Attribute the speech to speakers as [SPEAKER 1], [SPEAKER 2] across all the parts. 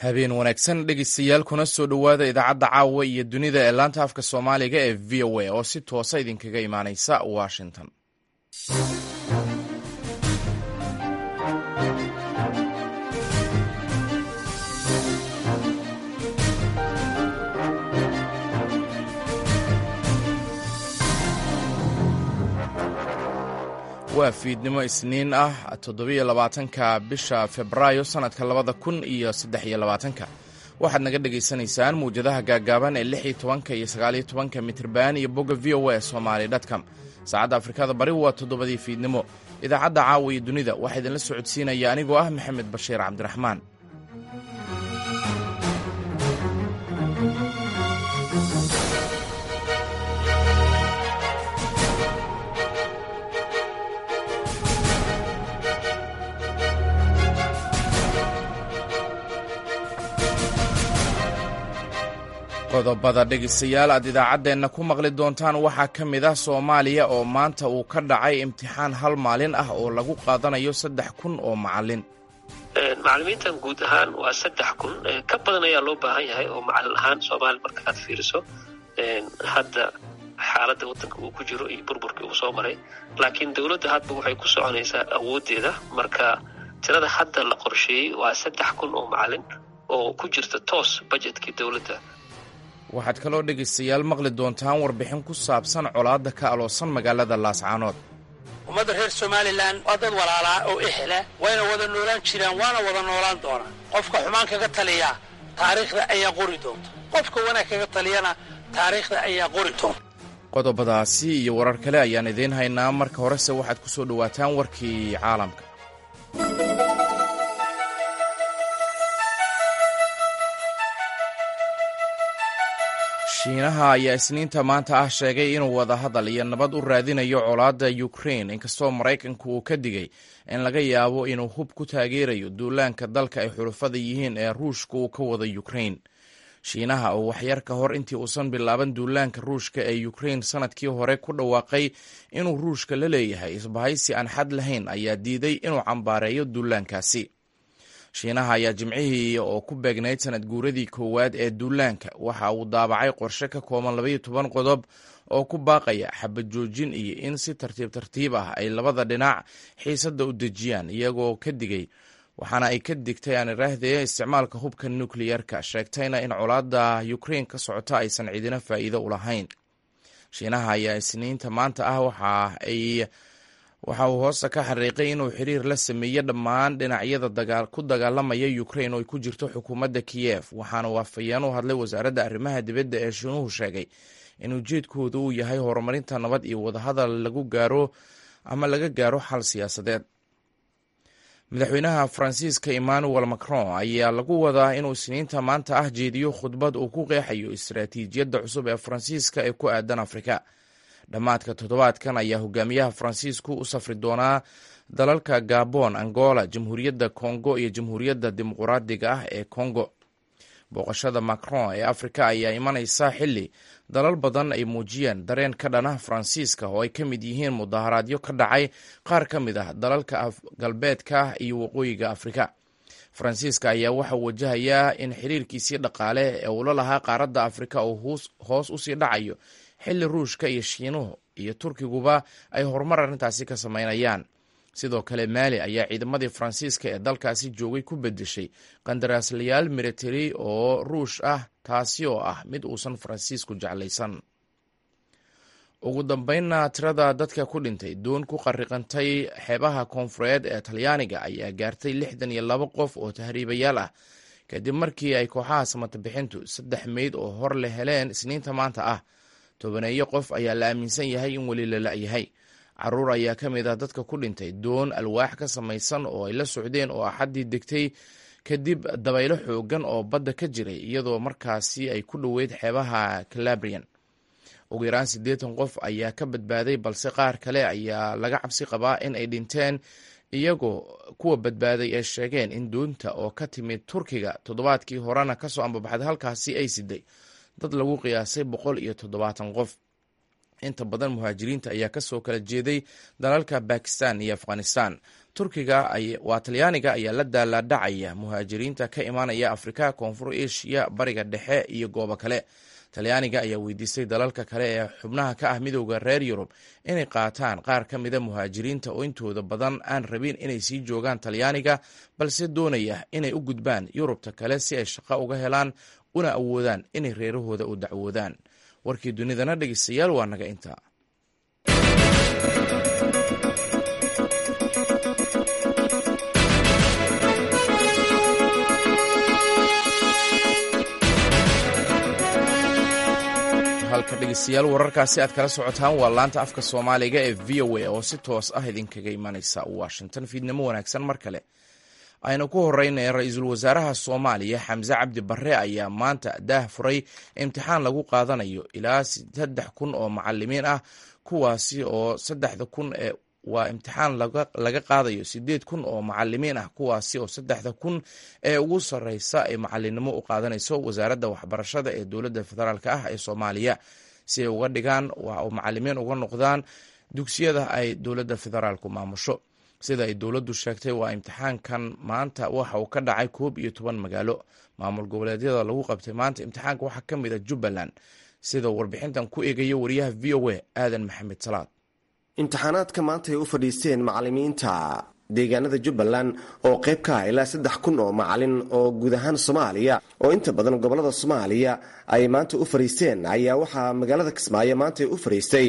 [SPEAKER 1] habeen wanaagsan dhegeystayaal kuna soo dhowaada idaacadda caawa iyo dunida ee laanta afka soomaaliga ee v o a oo si toosa idinkaga imaaneysa washington. waa fiidnimo isniin ah 27 bisha Febraayo sanadka 2023. waxaad naga dhegaysanaysaan mawjadaha gaagaaban ee 16 iyo 19 mitirban iyo bogga voasomali.com. saacadda Afrikada Bari waa 7 fiidnimo. idaacadda caawa iyo dunida waxaa idinla socodsiinaya anigoo ah Maxamed Bashiir Cabdiraxmaan. qodobada dhegeystayaal aad idaacaddeenna ku maqli doontaan waxaa ka mid ah Soomaaliya oo maanta uu ka dhacay imtixaan hal maalin ah oo lagu qaadanayo 3,000 oo macallin.
[SPEAKER 2] macallimiintan guud ahaan waa 3,000 ka badan ayaa loo baahan yahay oo macallin ahaan Soomaali markaad fiiriso hadda xaaladda waddanka uu ku jiro iyo burburkii uu soo maray, laakiin dawladda hadba waxay ku soconaysaa awooddeeda. marka tirada hadda la qorsheeyey waa 3,000 oo macallin oo ku jirta toos budgetkii dawladda.
[SPEAKER 1] waxaad kaloo dhegaystayaal maqli doontaan warbixin ku saabsan colaadda ka aloosan magaalada Laascaanood.
[SPEAKER 3] ummadda reer Somaliland waa dad walaalaa oo ehla, wayna wada noolaan jiraan waana wada noolaan doonaan. qofka xumaan kaga taliya taariikhda ayaa qori doonta, qofka wanaag kaga taliyana taariikhda ayaa qori doonta.
[SPEAKER 1] qodobadaasi iyo warar kale ayaan idiin haynaa. marka horese waxaad ku soo dhowaataan warkii caalamka. shiinaha ayaa isniinta maanta ah sheegay inuu wadahadal iyo nabad u raadinayo colaadda Ukraine, inkastoo Maraykanku uu ka digay in laga yaabo inuu hub ku taageerayo duulaanka dalka ay xulafada yihiin ee Ruushka uu ka wada Ukraine. shiinaha oo waxyar ka hor intii uusan bilaaban duulaanka Ruushka ee Ukraine sanadkii hore ku dhawaaqay inuu Ruushka la leeyahay isbahaysi aan xad lahayn, ayaa diiday inuu cambaareeyo duulaankaasi. shiinaha ayaa jimcihii oo ku beegnayd sanad guuradii koowaad ee duulaanka waxa uu daabacay qorshe ka kooban 12 qodob oo ku baaqaya xabad joojin iyo in si tartiib tartiib ah ay labada dhinac xiisadda u dejiyaan, iyagoo ka digay waxaana ay ka digtay aan iraahdee isticmaalka hubka nukliyarka, sheegtayna in colaadda Ukraine ka socota aysan cidina faa'iido u lahayn. shiinaha ayaa isniinta maanta ah waxa uu hoosta ka xariiqay inuu xiriir la sameeyo dhammaan dhinacyada ku dagaalamaya Ukraine oo ay ku jirto xukuumadda Kiev, waxaana waafayeen u hadlay wasaaradda arrimaha dibadda ee Shiinuhu sheegay in ujeedkoodu uu yahay horumarinta nabad iyo wadahadal laga gaaro xal siyaasadeed. madaxweynaha Faransiiska Emmanuel Macron ayaa lagu wadaa inuu isniinta maanta ah jeediyo khudbad uu ku qeexayo istiraatiijiyadda cusub ee Faransiiska ee ku aadan Afrika. dhammaadka toddobaadkan ayaa hogaamiyaha Faransiisku u safri doonaa dalalka Gabon, Angola, Jamhuuriyadda Kongo iyo Jamhuuriyadda Dimuqraadiga ah ee Kongo. booqashada Macron ee Afrika ayaa imanaysa xilli dalal badan ay muujiyeen dareen ka dhana Faransiiska oo ay ka mid yihiin mudaharaadyo ka dhacay qaar ka mid ah dalalka galbeedka iyo waqooyiga Afrika. Faransiiska ayaa waxa uu wajahayaa in xiriirkiisii dhaqaale ee uu la lahaa qaaradda Afrika uu hoos u sii dhacayo, xilli Ruushka iyo Shiinuhu iyo Turkiguba ay horumar arrintaasi ka samaynayaan. sidoo kale Mali ayaa ciidamadii Faransiiska ee dalkaasi joogay ku bedeshay qandaraaslayaal militari oo Ruush ah, taasi oo ah mid uusan Faransiisku jeclaysan. ugu dambeynna tirada dadka ku dhintay doon ku qarriqantay xeebaha koonfureed ee Talyaaniga ayaa gaartay 62 qof oo tahriibayaal ah, kadib markii ay kooxaha samata-bixintu 3 meyd oo hor la heleen isniinta maanta ah. 12 qof ayaa la aaminsan yahay in weli la la'yahay. carruur ayaa ka mid ah dadka ku dhintay doon alwaax ka samaysan oo ay la socdeen oo axaddii degtay kadib dabaylo xooggan oo badda ka jiray, iyadoo markaasi ay ku dhoweyd xeebaha Calabrian. ugu yaraan 80 qof ayaa ka badbaaday, balse qaar kale ayaa laga cabsi qabaa in ay dhinteen, iyagoo kuwa badbaaday ay sheegeen in doonta oo ka timid Turkiga toddobaadkii horena ka soo ambabaxday halkaasi ay siday dad lagu qiyaasay 170 qof. inta badan muhaajiriinta ayaa ka soo kala jeeday dalalka Bakistan iyo Afghanistan. talyaaniga ayaa la daalaadhacaya muhaajiriinta ka imaanaya afrika, koonfur eshiya, bariga dhexe iyo goobo kale. talyaaniga ayaa weydiistay dalalka kale ee xubnaha ka ah midowda reer yurub inay qaataan qaar ka mida muhaajiriinta oo intooda badan aan rabin inay sii joogaan talyaaniga, balse doonaya inay u gudbaan yurubta kale si ay shaqo uga helaan una awoodaan inay reerahooda u dacwoodaan. warkii dunidana dhegeystayaal waa naga intaa. halka dhegeystayaal wararkaasi aad kala socotaan waa laanta afka soomaaliga ee v o a oo si toos ah idinkaga imanaysa Washington. fiidnimo wanaagsan mar kale. aynu ku horeynaya ra-iisul wasaaraha Soomaaliya Xamse Cabdi Barre ayaa maanta daah furay imtixaan lagu qaadanayo ilaa 3,000 oo macalimiin ah, kuwaasi oo 3,000 waa imtixaan laga qaadayo 8,000 oo macalimiin ah, kuwaasi oo 3,000 ee ugu sarreysa ay macalinimo u qaadanayso wasaaradda waxbarashada ee dowladda federaalk ah ee Soomaaliya si ay uga dhigaan oo macalimiin uga noqdaan dugsiyada ay dowladda federaalku maamusho. sida ay dowladdu sheegtay, waa imtixaankan maanta waxa uu ka dhacay 11 magaalo. maamul goboleedyada lagu qabtay maanta imtixaanka waxaa ka mid ah Jubbaland, sida warbixintan ku eegaya wariyaha v o a Aadan Maxamed Salaad.
[SPEAKER 4] imtixaanaadka maanta ay u fadhiisteen macalimiinta deegaanada Jubbaland oo qayb ka ah ilaa 3,000 oo macalin oo guud ahaan Soomaaliya oo inta badan gobolada Soomaaliya ay maanta u fadhiisteen ayaa waxaa magaalada Kismaayo maanta ay u fadhiistay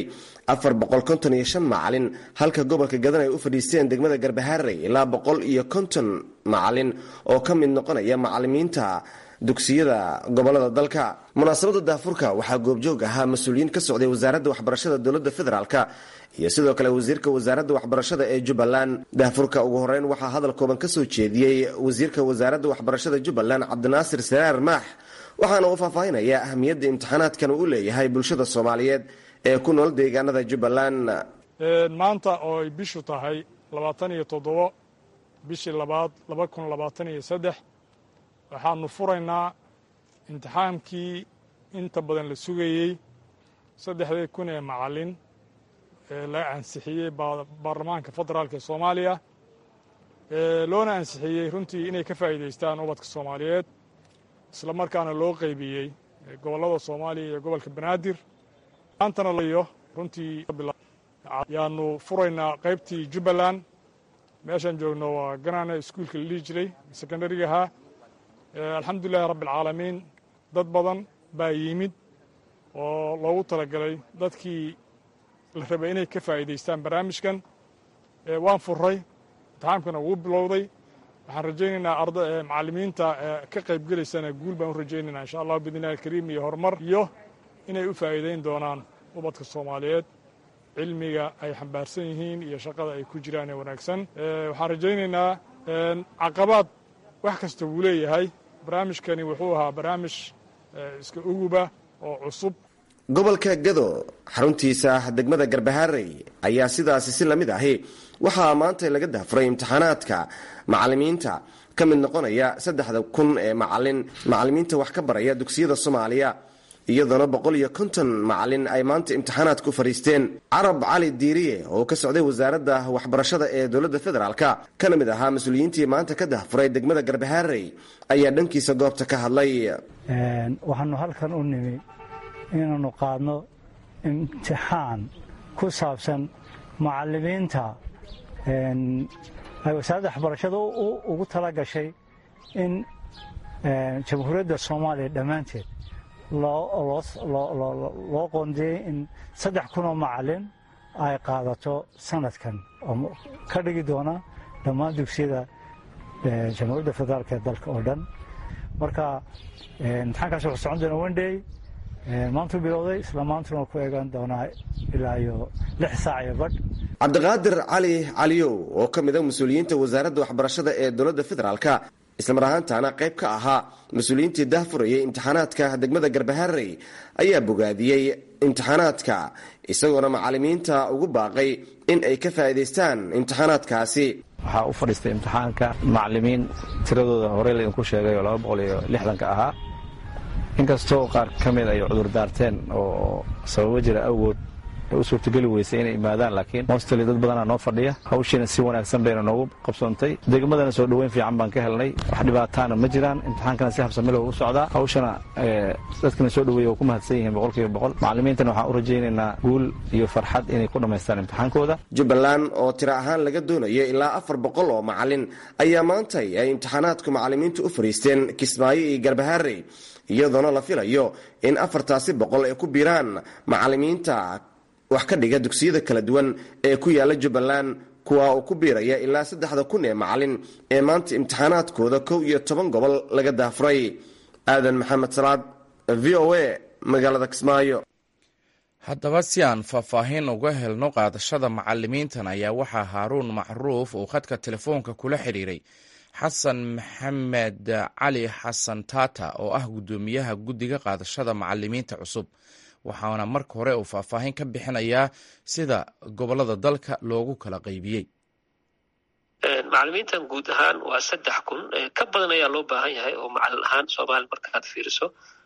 [SPEAKER 4] 455 macalin, halka gobolka Gadan ay u fadhiisteen degmada Garbaharey ilaa 150 macalin oo ka mid noqonaya macalimiinta dugsiyada gobolada dalka. munaasabada daafurka waxaa goobjoog ahaa mas-uuliyiin ka socday wasaaradda waxbarashada dowladda federaalk iyo sidoo kale wasiirka wasaaradda waxbarashada ee Jubbaland. daafurka ugu horeyn waxaa hadal kooban ka soo jeediyey wasiirka wasaaradda waxbarashada Jubbaland Cabdinaasir Saraar Maax, waxaana uu faahfaahinaya ahamiyadda imtixaanaadkan uu leeyahay bulshada Soomaaliyeed ee ku nool deegaanada Jubbaland.
[SPEAKER 5] maanta oo ay bishu tahay 27 bishii 2 2023 waxaanu furaynaa imtixaankii inta badan la sugayey 3,000 ee macalin ee la ansixiyey baarlamaanka federaalk ee Soomaaliya, loona ansixiyey runtii inay ka faa'iidaystaan ubadka Soomaaliyeed, isla markaana loo qaybiyey gobolada Soomaaliya iyo gobolka Banaadir. maantana layo runtii yaanu furaynaa qaybtii Jubbaland. meeshaan joogno waa Ganaane iskuulka la dhihi jiray secondary ahaa. alxamdulilahi rabbilcaalamiin, dad badan baa yimid oo loogu talagalay dadkii la rabay inay ka faa'iidaystaan barnaamijkan. waan furay, imtixaankana wuu bilowday. waxaan rajaynaynaa macalimiinta ka qaybgelaysana guul baan u rajaynaynaa insha allah biidnillahi alkariim iyo horumar, iyo inay u faa'iidayn doonaan ubadka Soomaaliyeed cilmiga ay xambaarsan yihiin iyo shaqada ay ku jiraan ee wanaagsan. waxaan rajaynaynaa caqabaad wax kasta wuu leeyahay. barnaamijkani wuxuu ahaa barnaamij iska uguba oo cusub.
[SPEAKER 4] gobolka Gado xaruntiisa degmada Garbaharey ayaa sidaasi si lamid ahi waxaa maanta laga daafuray imtixaanaadka macalimiinta ka mid noqonaya 3,000 ee macalimiinta wax ka baraya dugsiyada Soomaaliya, iyadoona 150 macalin ay maanta imtixaanaadku fariisteen. Carab Cali Diiriye oo ka socday wasaaradda waxbarashada ee dowladda federaalk kana mid ahaa mas-uuliyiintii maanta ka dahfuray degmada Garbaharey ayaa dhankiisa goobta ka hadlay.
[SPEAKER 6] waxaanu halkan u nimi inaanu qaadno imtixaan ku saabsan macalimiinta ay wasaaradda waxbarashada ugu tala gashay in jamhuuriyadda Soomaaliya dhammaanteed loo qoondeeyey in 3,000 oo macalin ay qaadato sanadkan oo ka dhigi doona dhammaan dugsiyada jamhuuriyadda federaalk ee dalka oo dhan. marka imtixaankaas wuxuu socon doona one day. maantuu bilowday, isla maantuna ku eegan doonaa ilaa iyo 6 saac iyo badh.
[SPEAKER 4] Cabdiqaadir Cali Caliyow oo ka mid ah mas-uuliyiinta wasaaradda waxbarashada ee dowladda federaalk isla mar ahaantaana qayb ka ahaa mas-uuliyiintii daahfurayay imtixaanaadka degmada Garbaharey ayaa bogaadiyey imtixaanaadka, isagoona macalimiinta ugu baaqay in ay ka faa'iidaystaan imtixaanaadkaasi.
[SPEAKER 7] waxaa u fadhiistay imtixaanka macalimiin tiradooda horey laydinku sheegay oo 260 ahaa, inkastoo qaar ka mid ay cudur daarteen oo sababo jira awgood u suurtageli weysay inay imaadaan laakiin mostly dad badanaa noo fadhiya hawshiina si wanaagsan bayna noogu qabsoontay degmadana soo dhoweyn fiican baan ka helnay wax dhibaataana ma jiraan imtixaankana si habsami leh u socdaa hawshana dadkana soo dhoweeya oo ku mahadsan yihiin 100% macallimiintana waxaan u rajaynaynaa guul iyo farxad inay ku dhammaystaan imtixaankooda
[SPEAKER 4] Jubbaland oo tiro ahaan laga doonayo ilaa 400 oo macallin ayaa maanta ay imtixaanaadku macallimiintu u fariisteen Kismaayo iyo Garbaharey iyadoona la filayo in 400 ay ku biiraan macallimiinta wax ka dhiga dugsiyada kala duwan ee ku yaala Jubbaland kuwa uu ku biiraya ilaa 3,000 ee macallin ee maanta imtixaanaadkooda 11 gobol laga daafuray. Aadan Maxamed Salaad, VOA, magaalada Kismaayo.
[SPEAKER 1] haddaba si aan faahfaahin uga helno qaadashada macallimiintan ayaa waxaa Haaruun Macruuf uu khadka telefoonka kula xiriiray xasan maxamed cali xasan taata oo ah guddoomiyaha guddiga qaadashada macallimiinta cusub waxaana marka hore uu faahfaahin ka bixinayaa sida gobolada dalka loogu kala qaybiyey.
[SPEAKER 2] macallimiintan guud ahaan waa 3,000 ka badan ayaa loo baahan yahay oo macallin ahaan Soomaali markaad fiiriso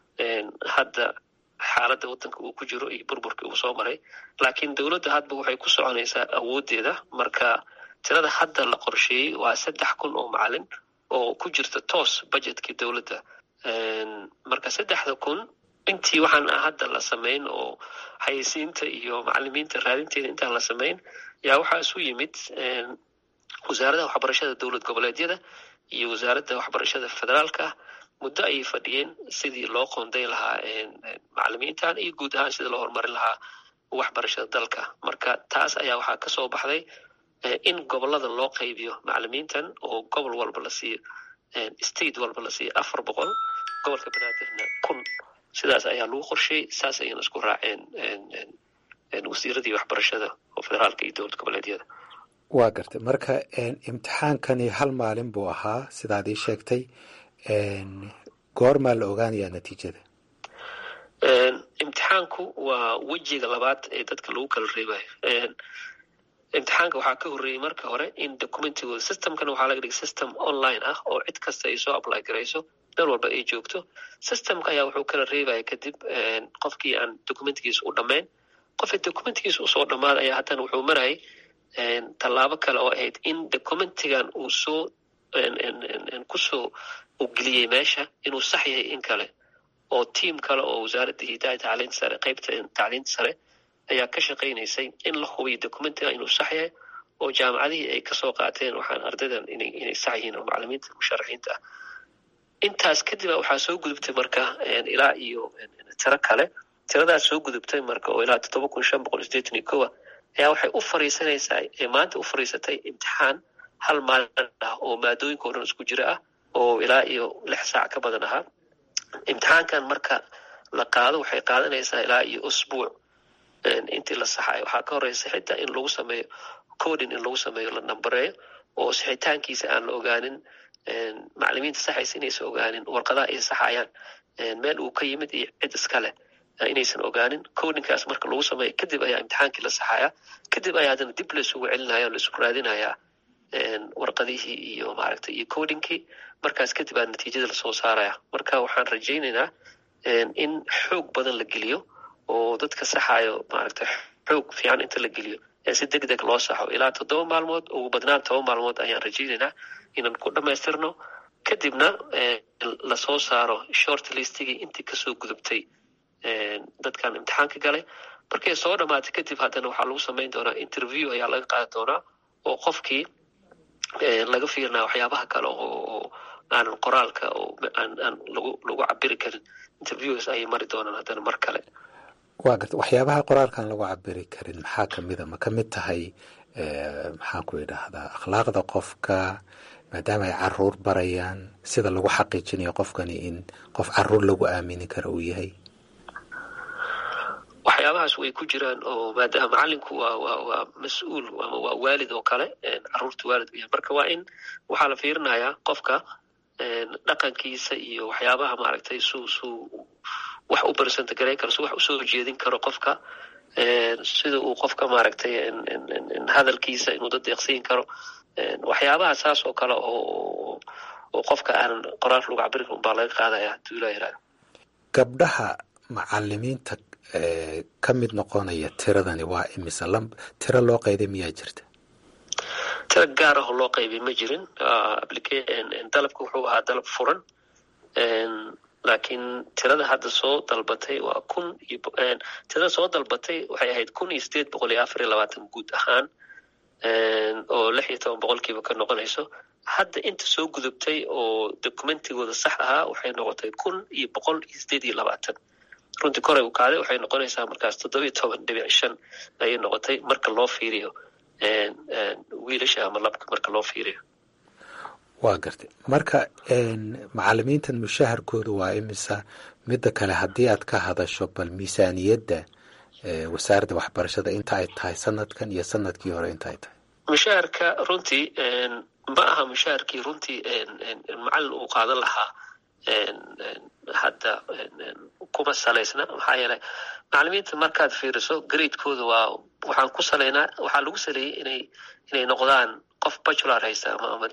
[SPEAKER 2] hadda xaaladda waddanka uu ku jiro iyo burburkii uu soo maray laakiin dowladda hadba waxay ku soconaysaa awoodeeda marka tirada hadda la qorsheeyey waa 3,000 oo macallin oo ku jirta toos budgetkii dowladda marka 3,000 intii waxaan hadda la sameyn oo xayeysiinta iyo macallimiinta raadinteeda intaan la sameyn yaa waxaa isu yimid wasaaradda waxbarashada dowlad goboleedyada iyo wasaaradda waxbarashada federaalka muddo ayay fadhiyeen sidii loo qoonday lahaa macallimiintan iyo guud ahaan sidii loo horumarin lahaa waxbarashada dalka marka taas ayaa waxaa ka soo baxday in gobolada loo qaybiyo macallimiintan oo gobol walba la siiyo state walba la siiyo 400 gobolka banaadirna 1,000 sidaas ayaa lagu qorsheeyey saas ayayna isku raaceen wasiiradii waxbarashada oo federaalka iyo dowlad goboleedyada.
[SPEAKER 8] waa gartay marka imtixaankani hal maalin buu ahaa sidaad ii sheegtay goormaa la ogaanayaa natiijada?
[SPEAKER 2] imtixaanku waa wejiga labaad ee dadka lagu kala reebayo imtixaanka waxaa ka horreeyey marka hore in documentigooda systemkana waxaa laga dhigay system online ah oo cid kasta ay soo apply garayso meel walba ay joogto systemka ayaa wuxuu kala reebaya kadib qofkii aan documentigiisa u dhammayn qofkii documentigiisa usoo dhammaada ayaa haddana wuxuu marayay tallaabo kale oo ahayd in documentigan uu soo kusoo u geliyey meesha inuu sax yahay in kale oo tiim kale oo wasaaradda hidaaya tacliinta sare qaybta tacliinta sare ayaa ka shaqaynaysay in la hubiyo documentiga inuu sax yahay oo jaamacadihii ay kasoo qaateen waxaan ardaydan inay sax yihiin oo macallimiinta musharaxiinta ah intaas kadib waxaa soo gudubtay marka ilaa iyo tiro kale tiradaas soo gudubtay marka oo ilaa 7,581 ayaa waxay u fariisanaysaa maanta u fariisatay imtixaan hal maalin ah oo maadooyinka oo dhan isku jira ah oo ilaa iyo 6 saac ka badan ahaa imtixaankan marka la qaado waxay qaadanaysaa ilaa iyo usbuuc intii la saxayo waxaa ka horeysa xitaa in lagu sameeyo coding in lagu sameeyo la nambareeyo oo saxitaankiisa aan la ogaanin macallimiinta saxaysa inaysan ogaanin warqadaha ay saxayaan meel uu ka yimid iyo cid iskale inaysan ogaanin codingkaas marka lagu sameeyo kadib ayaa imtixaankii la saxaya kadib ayaa haddana dib la isugu celinaya la isku raadinayaa warqadihii iyo maaragtay iyo codingkii markaas kadib aa natiijada lasoo saaraya marka waxaan rajaynaynaa in xoog badan la geliyo oo dadka saxayo maaragtay xoog fiican inta la geliyo si degdeg loo saxo ilaa 7 maalmood ugu badnaan 10 maalmood ayaan rajaynaynaa inaan ku dhammaystirno kadibna lasoo saaro short listigii intii kasoo gudubtay dadkan imtixaanka galay markay soo dhammaatay kadib haddana waxaa lagu samayn doonaa interview ayaa laga qaadi doonaa oo qofkii laga fiirinaya waxyaabaha kale oo aanan qoraalka oo aan lagu cabiri karin interviews ayay mari doonaan haddana mar kale.
[SPEAKER 8] waa garta waxyaabaha qoraalkaan lagu cabiri karin maxaa kamida ma ka mid tahay maxaan ku idhaahdaa akhlaaqda qofka maadaama ay caruur barayaan sida lagu xaqiijinayo qofkani in qof caruur lagu aamini karo uu yahay?
[SPEAKER 2] waxyaabahaas way ku jiraan oo maadaama macallinku waa mas-uul ama waa waalid oo kale caruurta waalid u yahay marka waa in waxaa la fiirinayaa qofka dhaqankiisa iyo waxyaabaha maaragtay suu wax u barsanta garayn karo si wax usoo jeedin karo qofka sida uu qofka maaragtay hadalkiisa inuu dad deeqsiin karo waxyaabaha saas oo kale oo qofka aanan qoraalka lagu cabirin unbaa laga qaadaya haduu ilaa yiraahdo.
[SPEAKER 8] gabdhaha macallimiinta ka mid noqonaya tiradani waa imise tiro loo qayday miyaa jirta?
[SPEAKER 2] tiro gaar ah oo loo qaybay ma jirin. dalabka wuxuu ahaa dalab furan, laakiin tirada hadda soo dalbatay waa tirada soo dalbatay waxay ahayd 1824 guud ahaan, oo 16% ka noqonayso. hadda inta soo gudubtay oo dokumentigooda sax ahaa waxay noqotay 1128. runtii koray u kacday, waxay noqonaysaa markaas 17.5 ayay noqotay marka loo fiiriyo wiilasha ama labka marka loo fiiriyo.
[SPEAKER 8] waa gartay. marka macalimiintan mushaharkooda waa imisa? midda kale haddii aad ka hadasho bal miisaaniyadda wasaaradda waxbarashada inta ay tahay sanadkan iyo sanadkii hore inta ay tahay.
[SPEAKER 2] mushaharka runtii ma aha mushaharkii runtii macallin uu qaadan lahaa hadda kuma salaysna. maxaa yeelay macalimiinta markaad fiiriso gradeekooda waxaa lagu saleeyey inay noqdaan qof bachelor haysta ama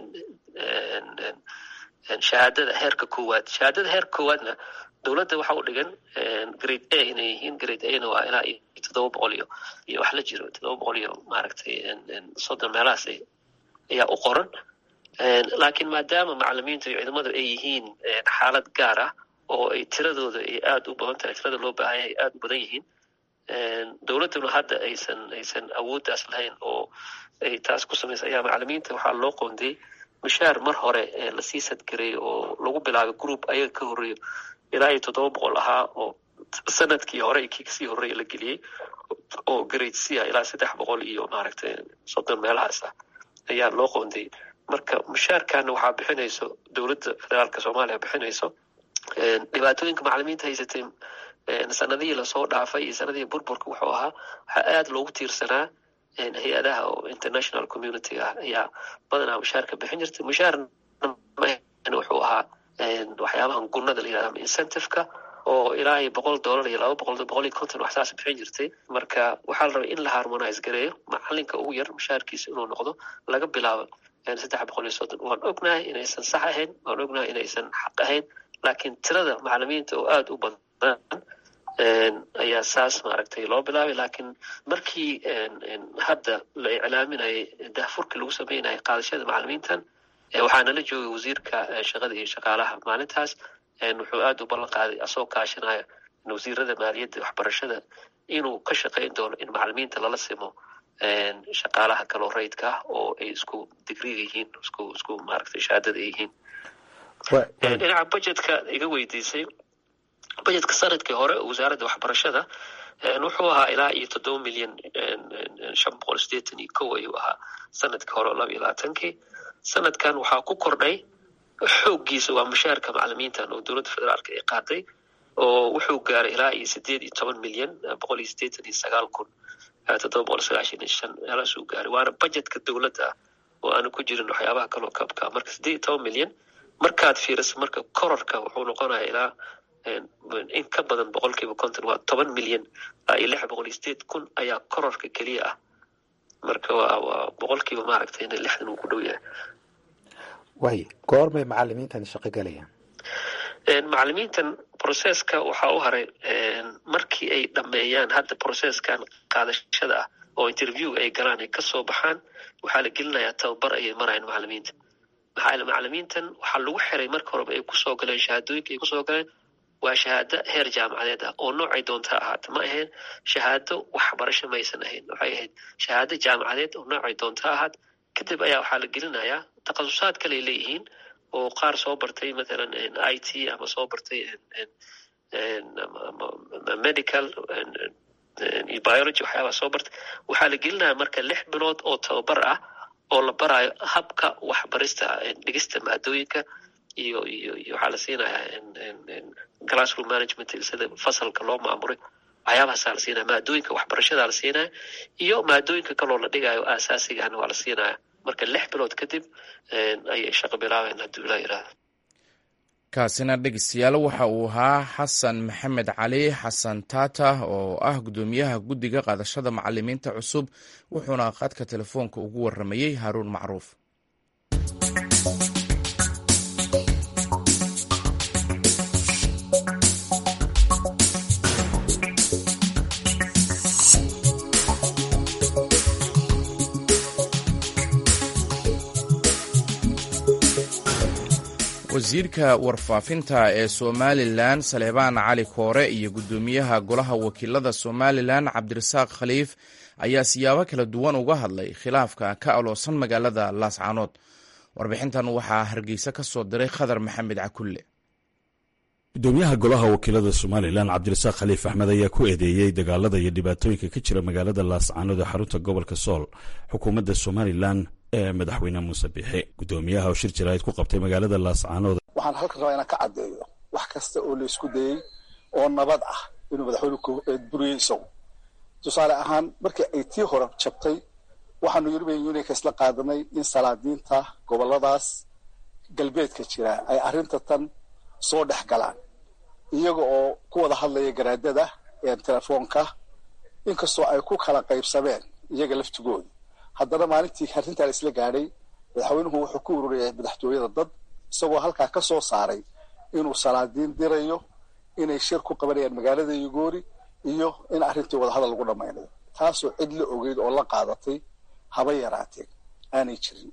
[SPEAKER 2] shahaadada heerka koowaad. shahaadada heerka koowaadna dowladda waxa u dhigan grade A inay yihiin. grade A na waa ilaa 700 iyo wax la jiro 700 maaragtay 30 meelahaas ayaa u qoran. laakiin maadaama macalimiinta iyo ciidamadu ay yihiin xaalad gaar ah oo ay tiradooda ay aada u badan tahay, tirada loo baahan yahay aada u badan yihiin, dowladduna hadda aysan awooddaas lahayn oo ay taas ku samaysa, ayaa macalimiinta waxaa loo qoondiyey mushaar mar hore lasii sadgareeyey oo lagu bilaabay group ayaga ka horreeyo ilaa 700 ahaa, oo sanadkii hore kii kasii horreeya la geliyey oo grade C ilaa 300 iyo maaragtay 30 meelahaas ah ayaa loo qoondiyey. marka mushaarkaana waxaa bixinayso dowladda federaalka Soomaaliya bixinayso. dhibaatooyinka macalimiinta haysatay sanadihii lasoo dhaafay iyo sanadihii burburka wuxuu ahaa waxaa aada loogu tiirsanaa hay-adaha oo international community ah ayaa badanaa mushaarka bixin jirtay. mushaarna wuxuu ahaa waxyaabahan gunnada la yidhahda incentive-ka oo ilaa $100 iyo $200, $150 waxsaas bixin jirtay. marka waxaa la rabay in la harmonise gareeyo macalinka ugu yar mushaarkiisa inuu noqdo laga bilaabo 330. waan ognahay inaysan sax ahayn, waan ognahay inaysan xaq ahayn, laakiin tirada macalimiinta oo aada u badan ayaa saas maaragtay loo bilaabay. laakiin markii hadda la iclaaminayay daahfurkii lagu sameynayay qaadashada macalimiintan, waxaa nala joogay wasiirka shaqada iyo shaqaalaha maalintaas. wuxuu aada u ballan qaaday asagoo kaashanaya wasiirada maaliyadda waxbarashada inuu ka shaqayn doono in macalimiinta lala simo shaqaalaha kaloo rayidka ah oo ay isku digriga yihiin, isku maaragtay shahaadada ay yihiin. dhinaca budgetka iga weydiisay, budgetka sanadkii hore wasaaradda waxbarashada wuxuu ahaa ilaa 7,581,000 ayuu ahaa sanadkii hore 2022. sanadkan waxaa ku kordhay xooggiisa waa mushaarka macalimiintan oo dowladda federaalka ay qaaday, oo wuxuu gaaray ilaa 18,199,795 meelahaasuu gaaray. waana budgetka dowladda ah oo aanu ku jirin waxyaabaha kaloo kabka. marka 18 milyan markaad fiiriso, marka kororka wuxuu noqonaya ilaa in ka badan 50%, waa 10 milyan iyo 608,000 ayaa kororka keliya ah. marka waa boqolkiiba maaragtay in 60 uu ku dhow yahay.
[SPEAKER 8] waay goormay macalimiintan shaqo galayaan?
[SPEAKER 2] macalimiintan processka waxaa u haray markii ay dhammeeyaan hadda processkan qaadashada ah oo interview ay galaan ay kasoo baxaan, waxaa la gelinayaa tababar ayay marayaan macalimiinta. macalimiintan waxaa lagu xiray marka horeba ay kusoo galeen shahaadooyinka ay kusoo galeen waa shahaado heer jaamacadeed ah oo noocay doonta ahaata. ma ahayn shahaado waxbarasho maysan ahayn, waxay ahayd shahaado jaamacadeed oo noocay doonta ahaat. kadib ayaa waxaa la gelinayaa takhasusaad kale ay leeyihiin oo qaar soo bartay matalan IT ama soo bartay medical iyo biology waxyaabaa soo bartay. waxaa la gelinayaa marka 6 bilood oo tababar ah oo la baraayo habka waxbarista dhigista maadooyinka iyo waxaa la siinayaa classroom management sida fasalka loo maamuray. waxyaabahaasaa la siinaya, maadooyinka waxbarashadaa la siinaya iyo maadooyinka kaloo la dhigayo aasaasigaana waa la siinaya. marka 6 bilood kadib ayay shaqo bilaabayn hadduu ilaa yidhaahdo.
[SPEAKER 1] kaasina dhegeystayaal waxa uu ahaa xasan maxamed cali xasan taata oo ah gudoomiyaha guddiga qaadashada macalimiinta cusub, wuxuuna khadka telefoonka ugu waramayey haaruun macruuf. wasiirka warfaafinta ee somalilan saleebaan cali koore iyo guddoomiyaha golaha wakiilada somalilan cabdirasaaq khaliif ayaa siyaabo kala duwan uga hadlay khilaafka ka aloosan magaalada laascaanood. warbixintan waxaa hargeysa ka soo diray khadar maxamed cakulle.
[SPEAKER 9] gudoomiyaha golaha wakiilada somalilan cabdirasaaq khaliif axmed ayaa ku eedeeyey dagaalada iyo dhibaatooyinka ka jira magaalada laascaanood ee xarunta gobolka sool xukuumadda somalilan ee madaxweyne muuse biixi. gudoomiyaha oo shir jaraa'id ku qabtay magaalada laascaanood
[SPEAKER 10] waxaan halkan rabaa inaan ka caddeeyo wax kasta oo la isku dayey oo nabad ah inuu madaxweynuhu buriyey isagu. tusaale ahaan markii ay tii hore jabtay waxaanu European Unionka isla qaadanay in salaadiinta goboladaas galbeedka jira ay arrinta tan soo dhex galaan iyaga oo ku wada hadlaya garaadada ee telefoonka inkastoo ay ku kala qaybsameen iyaga laftigooda. haddana maalintii arrintaa la isla gaadhay madaxweynuhu wuxuu ku ururiyay madaxtooyada dad isagoo halkaa ka soo saaray inuu salaadiin dirayo inay shir ku qabanayaan magaalada Yugoori iyo in arrintii wada hadal lagu dhammaynayo taasoo cid la ogeyd oo la qaadatay haba yaraatee aanay jirin.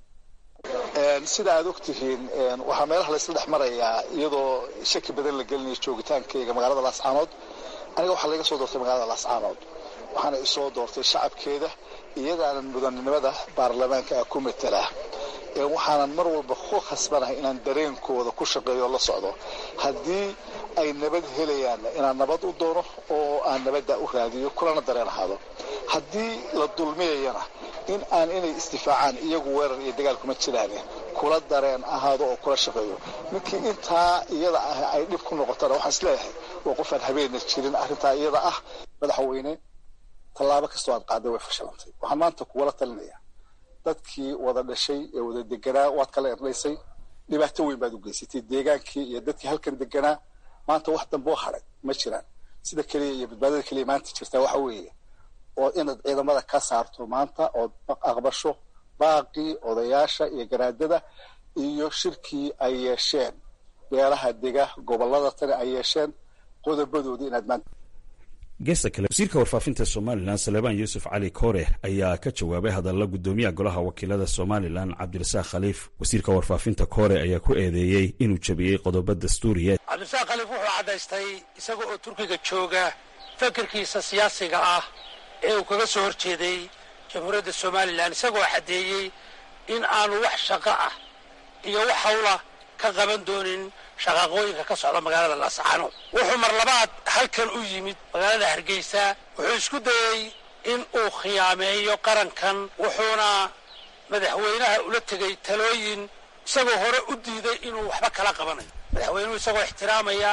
[SPEAKER 10] sida aad ogtihiin waxaa meelaha la isla dhex marayaa iyadoo shaki badan la gelinayo joogitaankayga magaalada laascaanood. aniga waxaa laga soo doortay magaalada laascaanood waxaana isoo doortay shacabkeeda iyadaanan mudanimada baarlamaanka ku matala. waxaanan mar walba ku khasbanahay inaan dareenkooda ku shaqeeyo la socdo. haddii ay nabad helayaan inaan nabad u doono oo aan nabadda u raadiyo kulana dareen ahaado. haddii la dulmiyayana in aan inay istifaacaan iyagu weerar iyo dagaal kuma jiraan kula dareen ahaado oo kula shaqeeyo. ninkii intaa iyada ah ay dhib ku noqotana waxaan isleeyahay waa qofaan habeenna jirin arrintaa iyada ah. madaxweyne tallaabo kastoo aad qaaday way fashilantay. waxaan maanta kuwala talinayaa dadkii wada dhashay ee wada deganaa waad kala erdhaysay dhibaato weyn baad u geysatay deegaankii iyo dadkii halkan deganaa. maanta wax dambe oo haray ma jiraan. sida keliya iyo badbaadada keliya maanta jirtaa waxa weeye oo inaad ciidamada ka saarto maanta ood aqbasho baaqii odayaasha iyo garaadada iyo shirkii ay yeesheen beelaha dega gobolada tani ay yeesheen qodobadoodii inaad maanta.
[SPEAKER 9] geesta kale wasiirka warfaafinta somalilan saleebaan yuusuf cali koore ayaa ka jawaabay hadalla gudoomiyaha golaha wakiilada somalilan cabdirasaaq khaliif. wasiirka warfaafinta koore ayaa ku eedeeyey inuu jabiyey qodobo dastuuriyeed.
[SPEAKER 3] cabdirasaaq khaliif wuxuu caddaystay isaga oo turkiga jooga fikirkiisa siyaasiga ah ee uu kaga soo horjeeday jamhuuriyadda somalilan isagoo caddeeyey in aanu wax shaqo ah iyo wax hawla ka qaban doonin shaqaaqooyinka ka socda magaalada laascaanood. wuxuu mar labaad halkan u yimid magaalada hargeysa wuxuu isku dayey in uu khiyaameeyo qarankan wuxuuna madaxweynaha ula tegey talooyin isagoo hore u diiday inuu waxba kala qabanayo. madaxweynuhu isagoo ixtiraamaya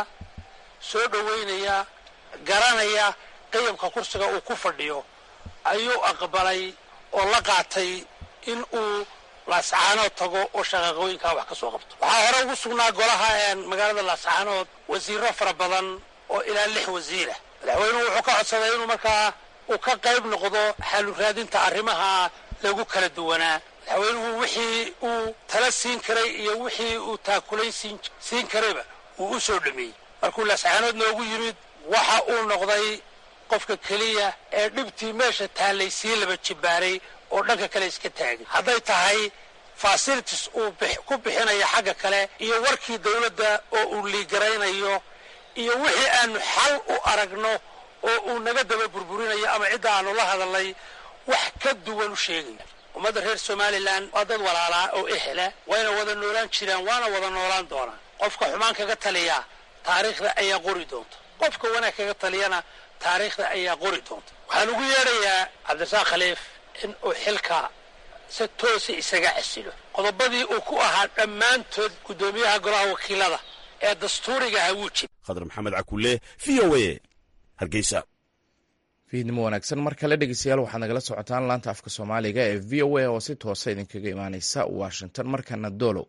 [SPEAKER 3] soo dhoweynaya garanaya qiyamka kursiga uu ku fadhiyo ayuu aqbalay oo la qaatay in uu laascaanood tago oo shaqaaqooyinkaa wax ka soo qabto. waxaa hore ugu sugnaa golaha magaalada laascaanood wasiiro fara badan oo ilaa 6 wasiira. madaxweynuhu wuxuu ka codsaday inuu markaa uu ka qayb noqdo xalu raadinta arrimaha lagu kala duwanaa. madaxweynuhu wixii uu tala siin karay iyo wixii uu taakulay siin karayba uu u soo dhameeyey. markuu laascaanood noogu yimid waxa uu noqday qofka keliya ee dhibtii meesha taallay sii laba jibaaray oo dhanka kale iska taagay. hadday tahay facilities uu ku bixinaya xagga kale iyo warkii dawladda oo uu liigaraynayo iyo wixii aanu xal u aragno oo uu naga daba burburinayo ama cidda aanu la hadalnay wax ka duwan u sheegaya. ummadda reer somalilan waa dad walaalaa oo ehela wayna wada noolaan jiraan waana wada noolaan doonaan. qofka xumaan kaga taliya taariikhda ayaa qori doonta. qofka wanaag kaga taliyana taariikhda ayaa qori doonta. waxaan ugu yeedhayaa cabdirasaaq khaliif in uu xilka si toosi isaga casilo. qodobadii uu ku ahaa dhammaantood gudoomiyaha golaha wakiilada ee dastuuriga hawuuji.
[SPEAKER 9] khadar maxamed cakulle v o a hargeysa.
[SPEAKER 1] fiidnimo wanaagsan mar kale dhegeystayaal waxaad nagala socotaan laanta afka soomaaliga ee v o a oo si toosa idinkaga imaaneysa washington. markana doolow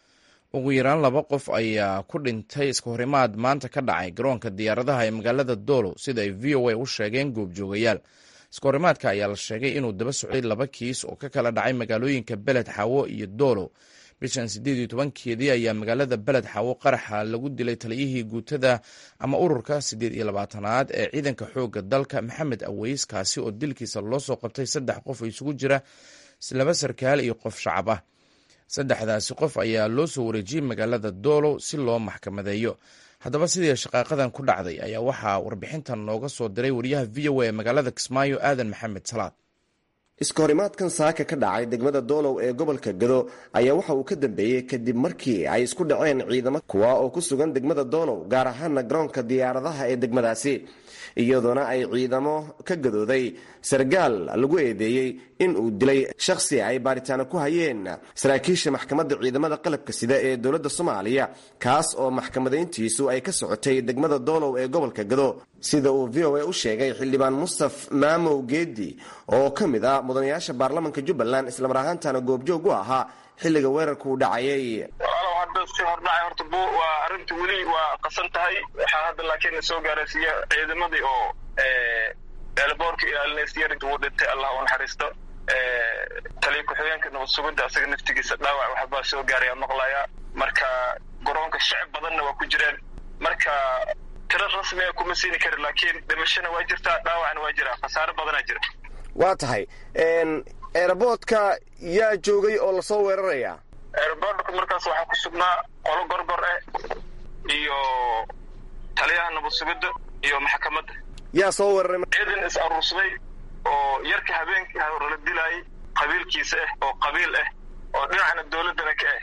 [SPEAKER 1] ugu yaraan 2 qof ayaa ku dhintay iska horimaad maanta ka dhacay garoonka diyaaradaha ee magaalada doolow sida ay v o a u sheegeen goobjoogayaal. iska horimaadka ayaa la sheegay inuu daba socday 2 kiis oo ka kala dhacay magaalooyinka beled xaawo iyo doolow. bishan 18-keedii ayaa magaalada beled xaawo qaraxa lagu dilay taliyihii guutada ama ururka 18-aad ee ciidanka xoogga dalka maxamed aweys kaasi oo dilkiisa loo soo qabtay 3 qof oo isugu jira 2 sarkaal iyo qof shacab ah. saddexdaasi qof ayaa loo soo wareejiyey magaalada doolow si loo maxkamadeeyo. haddaba sidii shaqaaqadan ku dhacday ayaa waxaa warbixintan nooga soo diray wariyaha v o a magaalada kismaayo aadan maxamed salaad.
[SPEAKER 4] iskahorimaadkan saaka ka dhacay degmada doolow ee gobolka gado ayaa waxa uu ka dambeeyey kadib markii ay isku dhaceen ciidamo kuwa oo ku sugan degmada doolow gaar ahaana garoonka diyaaradaha ee degmadaasi, iyadoona ay ciidamo ka gadooday sargaal lagu eedeeyey in uu dilay shakhsi ay baaritaano ku hayeen saraakiisha maxkamadda ciidamada qalabka sida ee dowladda Soomaaliya, kaas oo maxkamadayntiisu ay ka socotay degmada doolow ee gobolka gado, sida uu v o a u sheegay xildhibaan Mustaf Maamow Geedi oo ka mid ah mudanayaasha baarlamaanka Jubbaland isla marhaantana goobjoog u ahaa xilliga weerarku u dhacayay.
[SPEAKER 11] si hordhacay horta waa arrinta weli waa qasan tahay. waxaa hadda laakiin soo gaaraysiiya ciidamadii oo eelboorka ilaalinaysa yarinta uu dhintay, allah u naxariisto. taliya ku-xigeenka nabad sugidda asaga naftigiisa dhaawac waxbaa soo gaaraya maqlaya. marka garoonka shacab badanna waa ku jireen, marka tiro rasmi ah kuma siini karin, laakiin dhimashana waa jirtaa, dhaawacna waa jiraa, khasaare badanaa jira.
[SPEAKER 4] waa tahay eeraboodka yaa joogay oo lasoo weeraraya?
[SPEAKER 11] eeraboodka markaas waxaa ku sugnaa qolo gorgor ah iyo taliyaha nabad sugidda iyo maxkamadda.
[SPEAKER 4] yaa soo weeraray?
[SPEAKER 11] ciidan is aruursaday oo yarka habeenkii hore la dilaayay qabiilkiisa ah oo qabiil ah oo dhinacna dowladdana ka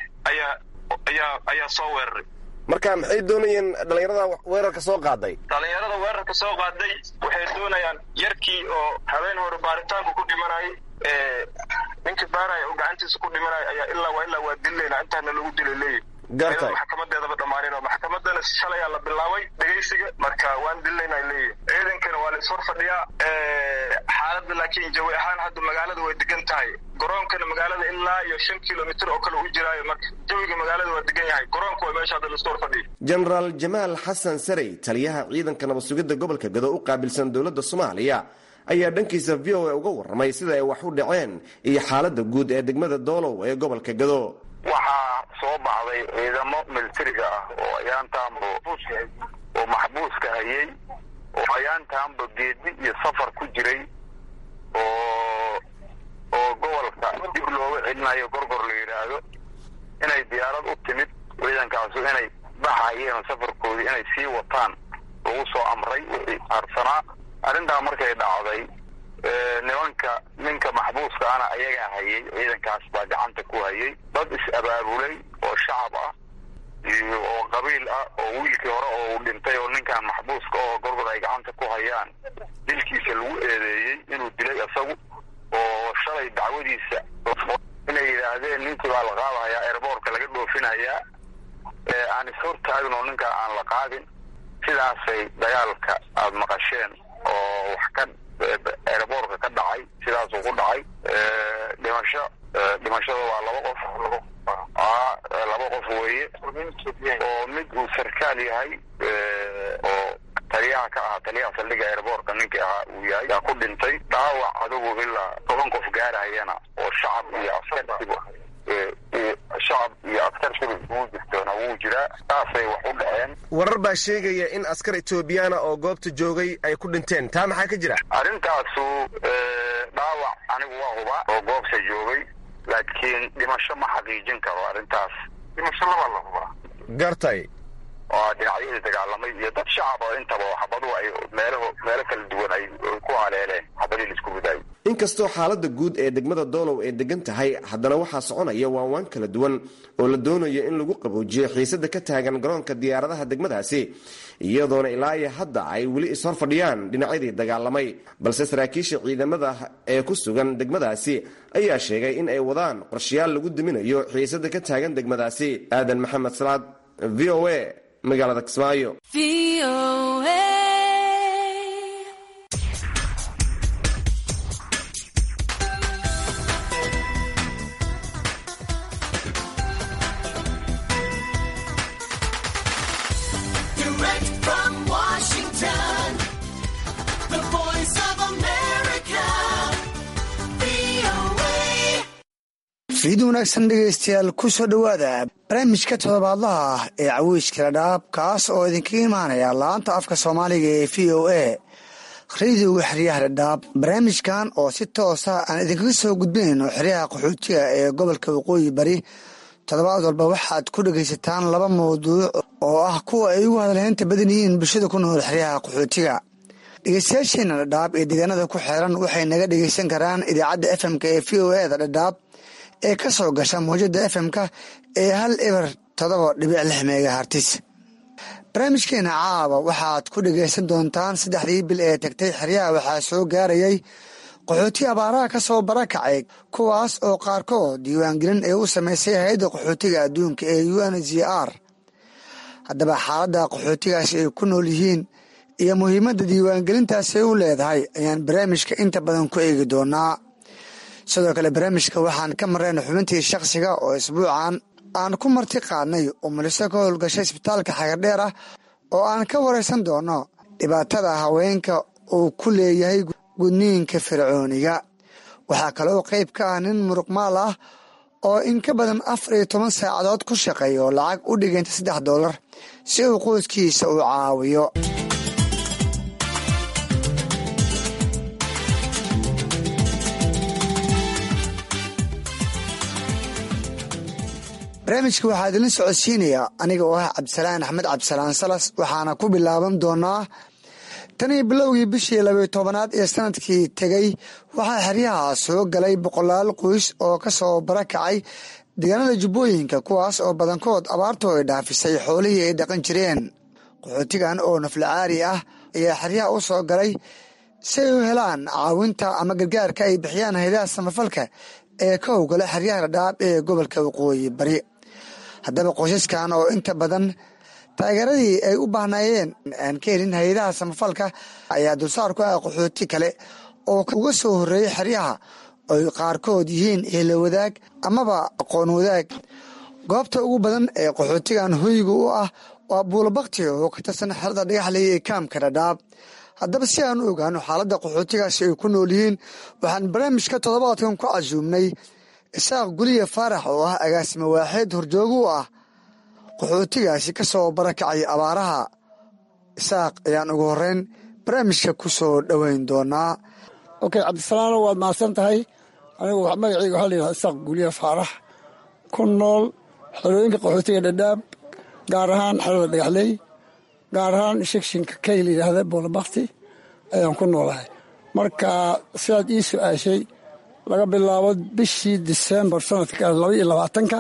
[SPEAKER 11] ah ayaa soo weeraray.
[SPEAKER 4] marka maxay doonayeen dhalinyarada weerarka soo qaaday?
[SPEAKER 11] dhalinyarada weerarka soo qaaday waxay doonayaan yarkii oo habeen hore baaritaanku ku dhimanayay, ninkii baaraya oo gacantiisa ku dhimanaya ayaa ilaa waa dilayna intaana lagu dilay leeyahy.
[SPEAKER 4] gartay
[SPEAKER 11] maxkamadeedaba dhamaanin oo maxkamadana shalay la bilaabay dhageysiga, marka waan dilayna leeyahy. ciidankana waa la ishor fadhiyaa. xaaladda laakiin jawi ahaan hadda magaalada way degan tahay. garoonkana magaalada ilaa iyo 5 kilomitir oo kale u jiraayo, marka jawiga magaalada waa degan yahay. garoonka waa meesha hadda la ishor fadhiyo.
[SPEAKER 4] Generaal Jamaal Xasan Sarey, taliyaha ciidanka nabad sugidda gobolka Gado u qaabilsan dowladda Soomaaliya, ayaa dhankiisa v o a uga warramay sida ay wax u dhaceen iyo xaaladda guud ee degmada doolow ee gobolka Gado.
[SPEAKER 12] waxaa soo baxday ciidamo militariga ah oo ayaantaanba oo maxbuuska hayay oo ayaantaanba geedi iyo safar ku jiray oo gobolka dib looga celinayo gorgor la yidhaahdo, inay diyaarad u timid ciidankaasu inay baxayeen safarkoodii inay sii wataan lagu soo amray wixii harsanaa. arrintaa markay dhacday ninka maxbuuska ana ayagaa hayay, ciidankaas baa gacanta ku hayay. dad is-abaabulay oo shacab ah iyo oo qabiil ah oo wiilkii hore oo uu dhintay oo ninkan maxbuuska oo gorgor ay gacanta ku hayaan dilkiisa lagu eedeeyey inuu dilay isagu, oo shalay dacwadiisa inay yidhaahdeen ninkii baa la qaadahayaa, eerboorka laga dhoofinayaa, aan ishortaagin oo ninkaa aan la qaadin. sidaasay dagaalka aada maqasheen oo wax ka eerboorka ka dhacay, sidaasuu ku dhacay. dhimashada waa 2 qof. 2 qof weeye oo mid uu sarkaal yahay oo taliyaha ka ahaa, taliyaha saldhigga eerboorka ninkii ahaa uu yahay, yaa ku dhintay. dhaawac adugu ilaa 10 qof gaarayana oo shacab iyo askar isugu jirtoona wuu jiraa. taasay wax u dhaceen.
[SPEAKER 4] warar baa sheegaya in askar Etoobiyana oo goobta joogay ay ku dhinteen, taa maxaa ka jira?
[SPEAKER 12] arrintaasu dhaawac anigu waa hubaa oo goobta joogay, laakiin dhimasho ma xaqiijin karo. arrintaas dhimasho laba la hubaa.
[SPEAKER 4] gartay
[SPEAKER 12] oo dhinacyadii dagaalamay iyo dad shacab oo intaba xabadu ay meelo kala duwan ay ku haleeleen xabadii la isku riday.
[SPEAKER 4] inkastoo xaaladda guud ee degmada doolow ay degan tahay, haddana waxaa soconaya waanwaan kala duwan oo la doonayo in lagu qaboojiyo xiisada ka taagan garoonka diyaaradaha degmadaasi, iyadoona ilaa iyo hadda ay weli ishor fadhiyaan dhinacyadii dagaalamay. balse saraakiisha ciidamada ee ku sugan degmadaasi ayaa sheegay in ay wadaan qorshayaal lagu diminayo xiisada ka taagan degmadaasi. aadan maxamed salaad, v o a, magaalada Kismaayo.
[SPEAKER 13] fiid wanaagsan dhegaystayaal, ku soo dhowaada barnaamijka toddobaadlaha ah ee cawiyska dhadhaab, kaas oo idinkaga imaanaya laanta afka soomaaliga ee v o a radiyoga xeryaha dhadhaab. barnaamijkan oo si toosa aan idinkaga soo gudbinayno xeryaha qaxootiga ee gobolka waqooyi bari toddobaad walba waxaad ku dhegaysataan 2 mawduuc oo ah kuwa ay ugu hadalhaynta badan yihiin bulshada ku nool xeryaha qaxootiga. dhegaystayaasheena dhadhaab ee deegaanada ku xeeran waxay naga dhegaysan karaan idaacadda FM-ka ee VOA da dhadhaab ee ka soo gasha mawjada FM-ka ee 107.6 megahertz. barnaamijkeena caawa waxaad ku dhegaysan doontaan 3 bil ee tagtay xeryaha waxaa soo gaarayay qaxooti abaaraha ka soo barakacay kuwaas oo qaarkood diiwaangelin ay u samaysay hay'adda qaxootiga adduunka ee UNHCR. haddaba xaaladda qaxootigaasi ay ku nool yihiin iyo muhiimadda diiwaangelintaasi ay u leedahay ayaan barnaamijka inta badan ku eegi doonaa. sidoo kale barnaamijka waxaan ka marrayna xubintii shakhsiga oo isbuucan aan ku marti qaadnay umuliso ka howlgashay isbitaalka xagardheer ah oo aan ka waraysan doono dhibaatada haweenka uu ku leeyahay gudniinka fircooniga. waxaa kaloo qayb ka ah nin muruqmaal ah oo in ka badan 14 saacadood ku shaqeeya oo lacag u dhiganta $3 si uu qoyskiisa u caawiyo. barnaamijka waxaa idinla socodsiinaya aniga oo ah cabdisalaan axmed cabdisalaan salas. waxaana ku bilaaban doonaa tanii bilowgii bishii 12aad ee sanadkii tegey waxaa xeryaha soo galay 100 qoys oo ka soo barakacay deegaanada jubbooyinka kuwaas oo badankood abaartu ay dhaafisay xoolihii ay dhaqan jireen. qaxootigan oo naflacaari ah ayaa xeryaha u soo galay si ay u helaan caawinta ama gargaarka ay bixiyaan hay'adaha samafalka ee ka howlgala xeryaha dhadhaab ee gobolka waqooyi bari. haddaba qoysaskan oo inta badan taageeradii ay u baahnaayeen aan ka helin hay'adaha samafalka ayaa dulsaar ku ah qaxooti kale oo uga soo horreeyay xeryaha oy qaarkood yihiin eelo wadaag amaba aqoon wadaag. goobta ugu badan ee qaxootigan hoyga u ah waa buulabakti oo ka tirsan xerada dhagaxley ee kaamka dhadhaab. haddaba si aan u ogaano xaaladda qaxootigaasi ay ku nool yihiin waxaan barnaamijka toddobaadkan ku casuumnay isaaq guliye faarax oo ah agaasimo waaxeed horjoogo u ah qaxootigaasi ka soo barakacay abaaraha. isaaq ayaan ugu horreyn barnaamijka ku soo dhoweyn doonaa.
[SPEAKER 14] okay cabdisalaano waad mahadsan tahay. anigu magacayga waxaa layidhaha isaaq guliye faarax ku nool xerooyinka qaxootiga dhadhaab gaar ahaan xerada dhagaxley gaar ahaan shekshinka kay layidhaahda buulabakti ayaan ku noolahay. marka sidaad ii su-aashay laga bilaabo bishii Disembar sanadka 2020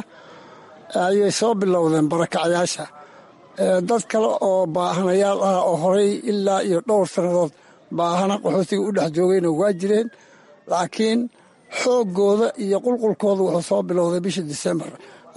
[SPEAKER 14] ayay soo bilowdeen barakacyaasha. dad kale oo baahanayaal ah oo horey ilaa iyo dhowr sannadood baahana qaxootiga u dhex joogayna waa jireen, laakiin xooggooda iyo qulqulkooda wuxuu soo bilowday bishii Disembar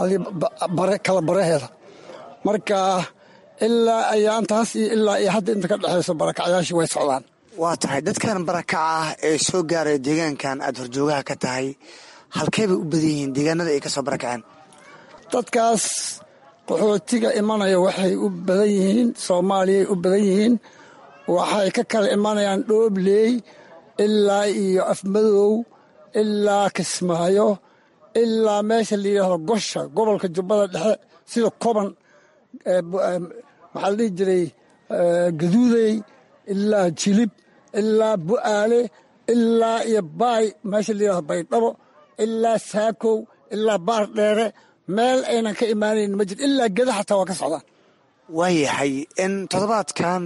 [SPEAKER 14] kala baraheeda. marka ilaa ayaantaas iyo ilaa iyo hadda inta ka dhexayso barakacyaashii way socdaan.
[SPEAKER 13] waa tahay dadkan barakaca ah ee soo gaaraya deegaankan aad horjoogaha ka tahay halkey bay u badan yihiin deegaanada ay ka soo barakaceen?
[SPEAKER 14] dadkaas qaxootiga imanaya waxay u badan yihiin soomaaliyay u badan yihiin. waxay ka kala imanayaan dhoobley ilaa iyo afmadow ilaa kismaayo ilaa meesha la yidhaahdo gosha gobolka jubbada dhexe sida koban maxaa la dhihi jiray gaduudey ilaa jilib ilaa bu'aale ilaa iyo baay meesha la yidhahdo baydhabo ilaa saakow ilaa baar dheere meel aynan ka imaanayn ma jir ilaa geda xataa waa ka socdaan.
[SPEAKER 13] waayahay in toddobaadkan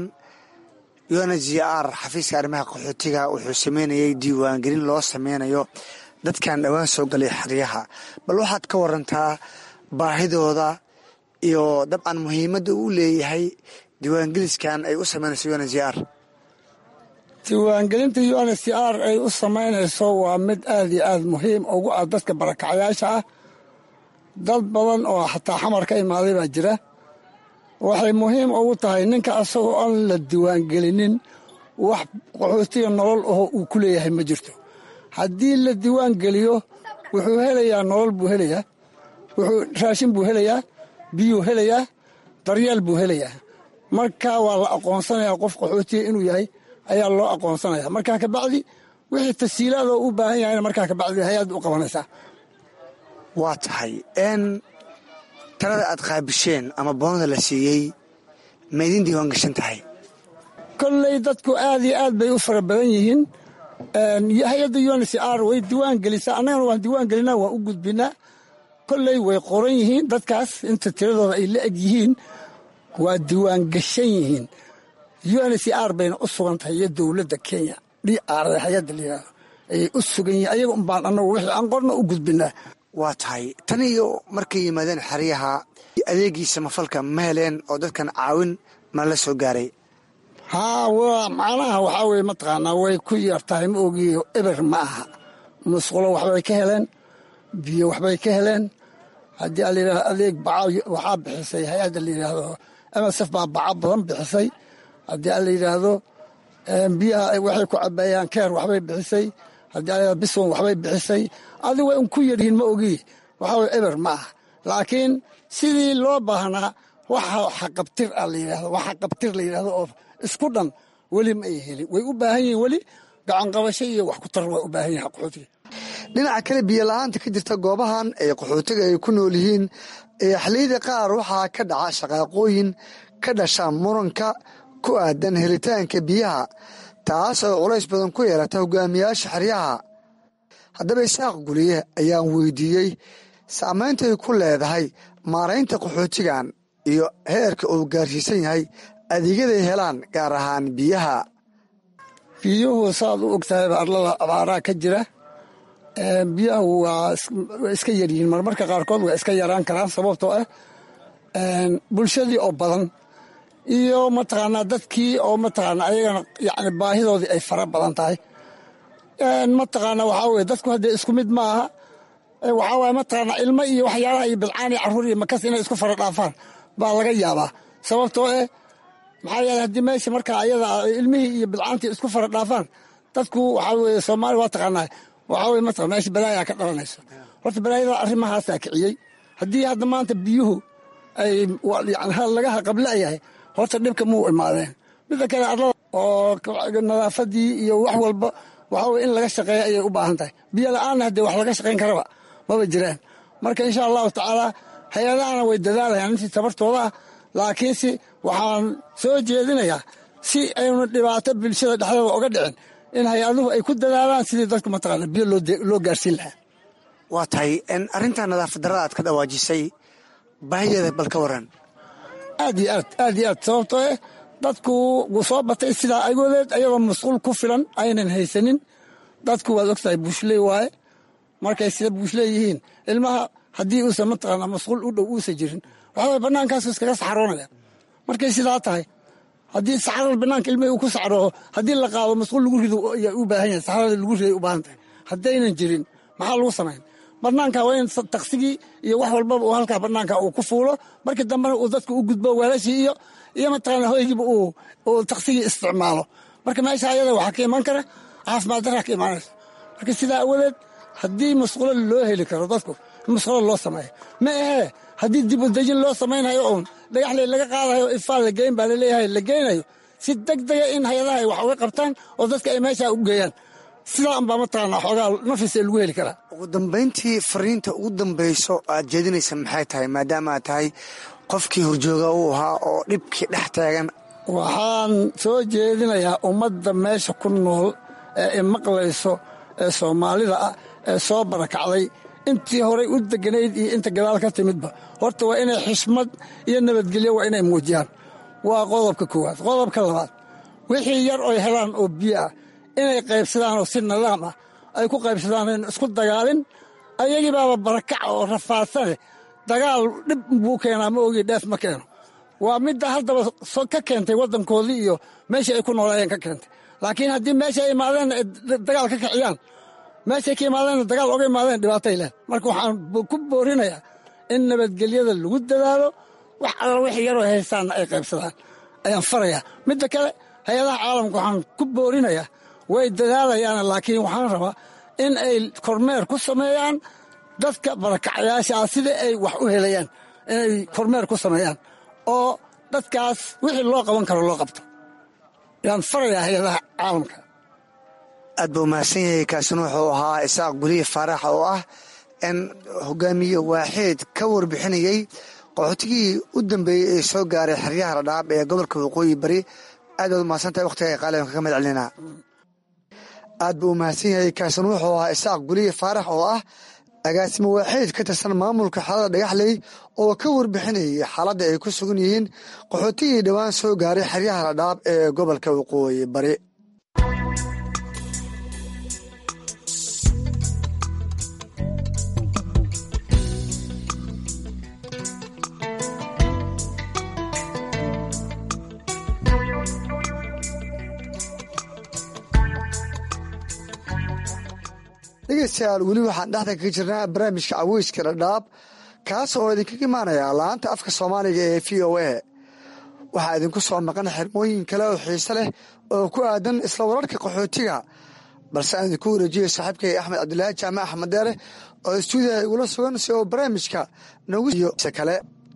[SPEAKER 13] UNHCR xafiiska arrimaha qaxootiga wuxuu sameynayay diiwaangelin loo sameynayo dadkan dhowaan soo galay xeryaha. bal waxaad ka warantaa baahidooda iyo dabcan muhiimadda uu leeyahay diiwaangeliskan ay u sameynayso UNHCR.
[SPEAKER 14] diiwaangelinta UNHCR ay u samaynayso waa mid aad iyo aad muhiim ugu ah dadka barakacyaasha ah. dad badan oo xataa xamar ka imaaday baa jira. waxay muhiim ugu tahay ninka asagoo aan la diiwaangelinin wax qaxootiga nolol oo uu ku leeyahay ma jirto. haddii la diiwaangeliyo wuxuu helayaa nolol buu helayaa, wuxuu raashin buu helayaa, biyuu helayaa, daryeel buu helayaa. marka waa la aqoonsanayaa qof qaxootiga inuu yahay ayaa loo aqoonsanaya. markaa kabacdi wixii tasiilaadoo u baahan yahayna markaa kabacdi hay-ad u qabanaysaa.
[SPEAKER 13] waa tahay talada aad qaabisheen ama boonada la siiyey ma idin diiwaan gashan tahay?
[SPEAKER 14] kolley dadku aad iyo aad bay u fara badan yihiin. hay-adda UNHCR way diiwaan gelisaa, annagana waan diiwaan gelinaa, waan u gudbinaa. kolley way qoran yihiin dadkaas inta tiradooda ay la eg yihiin waa diiwaan gashan yihiin UNHCR bayna u sugan tahay iyo dowladda Kenya DR hay'adda la yiraahdo ayay u sugan yihiin ayaga baan anagu wixii aan qorno u gudbinaa.
[SPEAKER 13] waa tahay tan iyo markay yimaadeen xeryaha adeegiisa mafalka ma heleen oo dadkan caawin ma la soo gaaray?
[SPEAKER 14] waa macnaha waxaa weye mataqaanaa way ku yartahay ma ogiyo eber ma aha. musqulo waxbay ka heleen, biyo waxbay ka heleen. haddii a layidhahdo adeeg baca waxaa bixisay hay-adda la yidhaahdo MSF baa baca badan bixisay. haddii a la yidhaahdo biyaha waxay ku cabeeyaan keer waxbay bixisay. haddii a layidhahdo biswan waxbay bixisay. adi way un ku yaryihiin ma ogi waxaa weye eber ma aha. laakiin sidii loo baahnaa waxa xaqabtir a la yidhahdo waxa qabtir la yidhahdo oo isku dhan weli ma ay helin. way u baahan yihiin weli gacanqabasho iyo wax ku tar way u baahan yihin qaxootiga.
[SPEAKER 13] dhinaca kale biyo la-aanta ka jirta goobahan ee qaxootiga ay ku nool yihiin xilliyada qaar waxaa ka dhaca shaqaaqooyin ka dhasha muranka ku aadan helitaanka biyaha, taas oo culays badan ku yeelata hogaamiyaasha xeryaha. haddaba Isaaq Guliye ayaan weydiiyey saamaynta ay ku leedahay maaraynta qaxootigan iyo heerka uu gaarsiisan yahay adeegyaday helaan gaar ahaan biyaha.
[SPEAKER 14] biyuhu saad u ogtahay arlada abaaraa ka jira. biyahu waa iska yaryihiin, marmarka qaarkood waa iska yaraan karaan sababtoo ah bulshadii oo badan iyo mataqaanaa dadkii oo mataqaanaa ayagana yani baahidoodii ay fara badan tahay. mataqaanaa waxaa weye dadku haddee isku mid ma aha. waxaa waye mataqaanaa ilmo iyo waxyaalaha iyo bilcaan iyo carruur iyo makas inay isku fara dhaafaan baa laga yaabaa sababtoo ah maxaa yeele haddii meesha markaa ayada ilmihii iyo bilcaantii isku fara dhaafaan dadku waxaa weye Soomaali waa taqaanaa waxaa weye mataqan meesha balaayaa ka dhalanayso. horta balaayada arrimahaasaa kiciyey. haddii hadda maanta biyuhu ay yani laga haqablayahay horta dhibka muu imaadeen. midda kale arlada oo nadaafadii iyo wax walba waxaa weye in laga shaqeeya ayay u baahan tahay. biyo la-aanna haddee wax laga shaqayn karaba maba jiraan. marka insha allahu tacaala hay-adahana way dadaalayaan intii tabartooda ah, laakiinse waxaan soo jeedinayaa si aynu dhibaato bulshada dhexdooda oga dhicin in hay-aduhu ay ku dadaalaan sidii dadku mataqaana biyo loo gaarsiin lahaa.
[SPEAKER 13] waa tahay arrinta nadaafad darrada aad ka dhawaajisay baahiyeeda bal ka waran.
[SPEAKER 14] aad iyo aad sababtoo ah dadku wuu soo batay sidaa agoodeed ayadoo masquul ku filan aynan haysanin. dadku waad ogtahay buushley waaye. markay sida buushley yihiin ilmaha haddii uusan mataqaanaa masquul u dhow uusan jirin waxaa waye bannaankaasu iskaga saxroonaya. markay sidaa tahay haddii saxrada bannaanka ilmihii uu ku saxrooho haddii la qaado masquul lagu rido ayaa u baahan yahay. saxrada lagu riday u baahan tahay. haddaynan jirin maxaa lagu samayn? bannaanka waa in taqsigii iyo wax walbaba uu halkaa bannaanka uu ku fuulo, markii dambena uu dadku u gudbo weelashii iyo mataqaanaa hoygiiba uu taqsigii isticmaalo. marka meesha ayada waxaa ka iman kara caafimaad darraa ka imaanaysa. marka sidaa awadeed haddii masquulo loo heli karo dadku masquulo loo sameeyo ma ahee haddii dib u dejin loo samaynayo oon dhagaxley laga qaadayo ifaal la geyn baa laleeyahay la geynayo si degdega in hay-adaha ay wax uga qabtaan oo dadka ay meeshaa u geeyaan. sidaa unbaa mataqaanaa xoogaa nafisa lagu heli karaa.
[SPEAKER 13] ugu dambayntii fariinta ugu dambayso aad jeedinaysa maxay tahay maadaama aad tahay qofkii horjooga uu ahaa oo dhibkii dhex taagan?
[SPEAKER 14] waxaan soo jeedinayaa ummadda meesha ku nool ee maqlayso ee Soomaalida ah ee soo barakacday intii horey u deganayd iyo inta gadaal ka timidba horta waa inay xishmad iyo nabadgelyo waa inay muujiyaan. waa qodobka koowaad. qodobka labaad wixii yar oy helaan oo biyo ah inay qaybsadaan oo si nidaam ah ay ku qaybsadaan in isku dagaalin. ayagii baaba barakac oo rafaadsane dagaal dhib buu keenaa ma ogi dheef ma keeno. waa midda haddaba ka keentay waddankoodii iyo meeshii ay ku noolaayeen ka keentay. laakiin haddii meesha ay imaadeen dagaal ka kiciyaan meeshay ka imaadeen dagaal oga imaadeen dhibaatay leh. marka waxaan ku boorinayaa in nabadgelyada lagu dadaalo wax alla wixii yaroo haystaanna ay qaybsadaan ayaan farayaa. midda kale hay-adaha caalamka waxaan ku boorinayaa way dadaalayaan, laakiin waxaan rabaa in ay kormeer ku sameeyaan dadka barakacayaasha sida ay wax u helayaan inay kormeer ku sameeyaan oo dadkaas wixii loo qaban karo loo qabto yaan farayaa hay-adaha caalamka.
[SPEAKER 13] aad buu mahadsan yahay. kaasina wuxuu ahaa Isaaq Guliye Faarax oo ah hogaamiye waaxeed ka warbixinayey qaxootigii u dambeeyey ee soo gaaray xeryaha Dhadhaab ee gobolka Waqooyi Bari. aad baad mahadsantahay waqtiga ay qaaleen kaga madcelinaa. aad buu mahadsan yahay. kaasina wuxuu ahaa Isaaq Guliye Faarax oo ah agaasimo waaxeed ka tirsan maamulka xerada dhagaxley oo ka warbixinayay xaaladda ay ku sugan yihiin qaxootigii dhowaan soo gaaray xeryaha dhadhaab ee gobolka waqooyi bari. dhegeystayaal weli waxaan dhexda kaga jirnaa barnaamijka caweyska dhadhaab kaas oo idinkaga imaanaya laanta afka soomaaliga ee v o a. waxaa idinku soo maqan xirmooyin kale oo xiise leh oo ku aadan isla wararka qaxootiga, balse aan idinku wareejiyay saaxiibkay axmed cabdilaahi jaamac axmed deere oo istuudiyaha igula sugan si oo barnaamijka nagu siiyo kale.